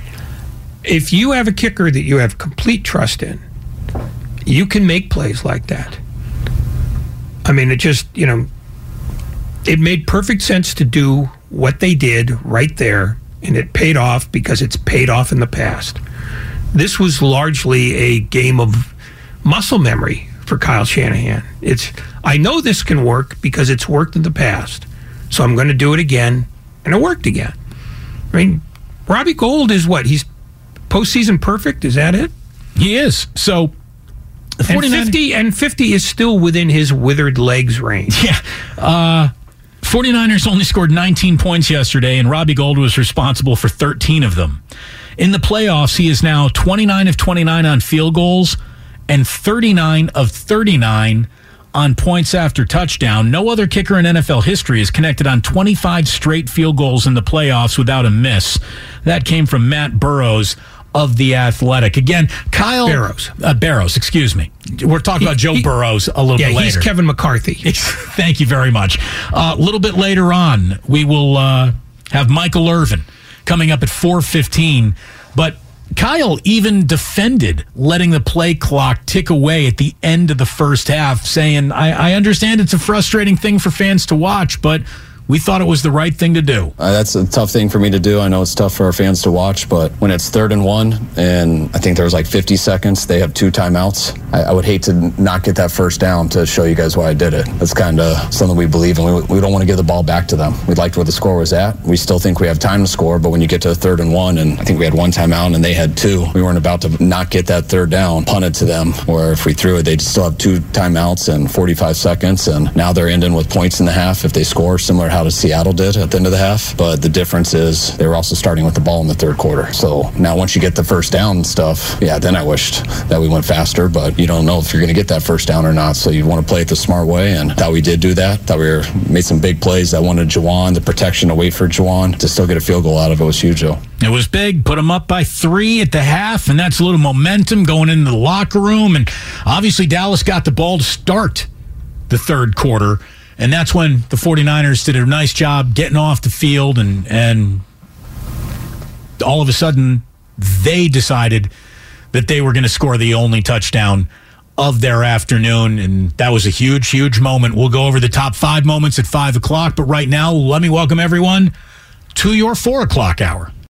S2: If you have a kicker that you have complete trust in, you can make plays like that. I mean, it just, you know, it made perfect sense to do what they did right there, and it paid off because it's paid off in the past. This was largely a game of muscle memory for Kyle Shanahan. It's, I know this can work because it's worked in the past, so I'm going to do it again, and it worked again. I mean, Robbie Gold is what? He's postseason perfect? Is that it?
S1: He is. So,
S2: and fifty and fifty is still within his withered legs range.
S1: Yeah. Uh, 49ers only scored nineteen points yesterday, and Robbie Gold was responsible for thirteen of them. In the playoffs, he is now twenty-nine of twenty-nine on field goals and thirty-nine of thirty-nine on points after touchdown. No other kicker in N F L history has connected on twenty-five straight field goals in the playoffs without a miss. That came from Matt Burrows of The Athletic. Again, Kyle...
S2: Barrows.
S1: Uh, Barrows, excuse me. We're talking
S2: He-
S1: about Joe
S2: he-
S1: Burrows a little
S2: Yeah,
S1: bit later.
S2: he's Kevin McCarthy.
S1: Thank you very much. Uh, a little bit later on, we will uh, have Michael Irvin coming up at four fifteen. But Kyle even defended letting the play clock tick away at the end of the first half, saying, I, I understand it's a frustrating thing for fans to watch, but we thought it was the right thing to do.
S9: Uh, that's a tough thing for me to do. I know it's tough for our fans to watch, but when it's third and one, and I think there was like fifty seconds, they have two timeouts. I, I would hate to not get that first down to show you guys why I did it. That's kind of something we believe in. We, we don't want to give the ball back to them. We liked where the score was at. We still think we have time to score, but when you get to third and one, and I think we had one timeout and they had two, we weren't about to not get that third down, punted to them, where if we threw it, they'd still have two timeouts and forty-five seconds, and now they're ending with points in the half if they score, similar to how Seattle did at the end of the half. But the difference is they were also starting with the ball in the third quarter. So now once you get the first down and stuff, yeah, then I wished that we went faster, but you don't know if you're going to get that first down or not. So you want to play it the smart way, and thought we did do that. Thought we were, made some big plays. I wanted Juwan, the protection to wait for Juwan to still get a field goal out of it was huge, though.
S1: It was big. Put them up by three at the half, and that's a little momentum going into the locker room. And obviously Dallas got the ball to start the third quarter. And that's when the 49ers did a nice job getting off the field, and and all of a sudden they decided that they were going to score the only touchdown of their afternoon, and that was a huge, huge moment. We'll go over the top five moments at five o'clock, but right now, let me welcome everyone to your four o'clock hour.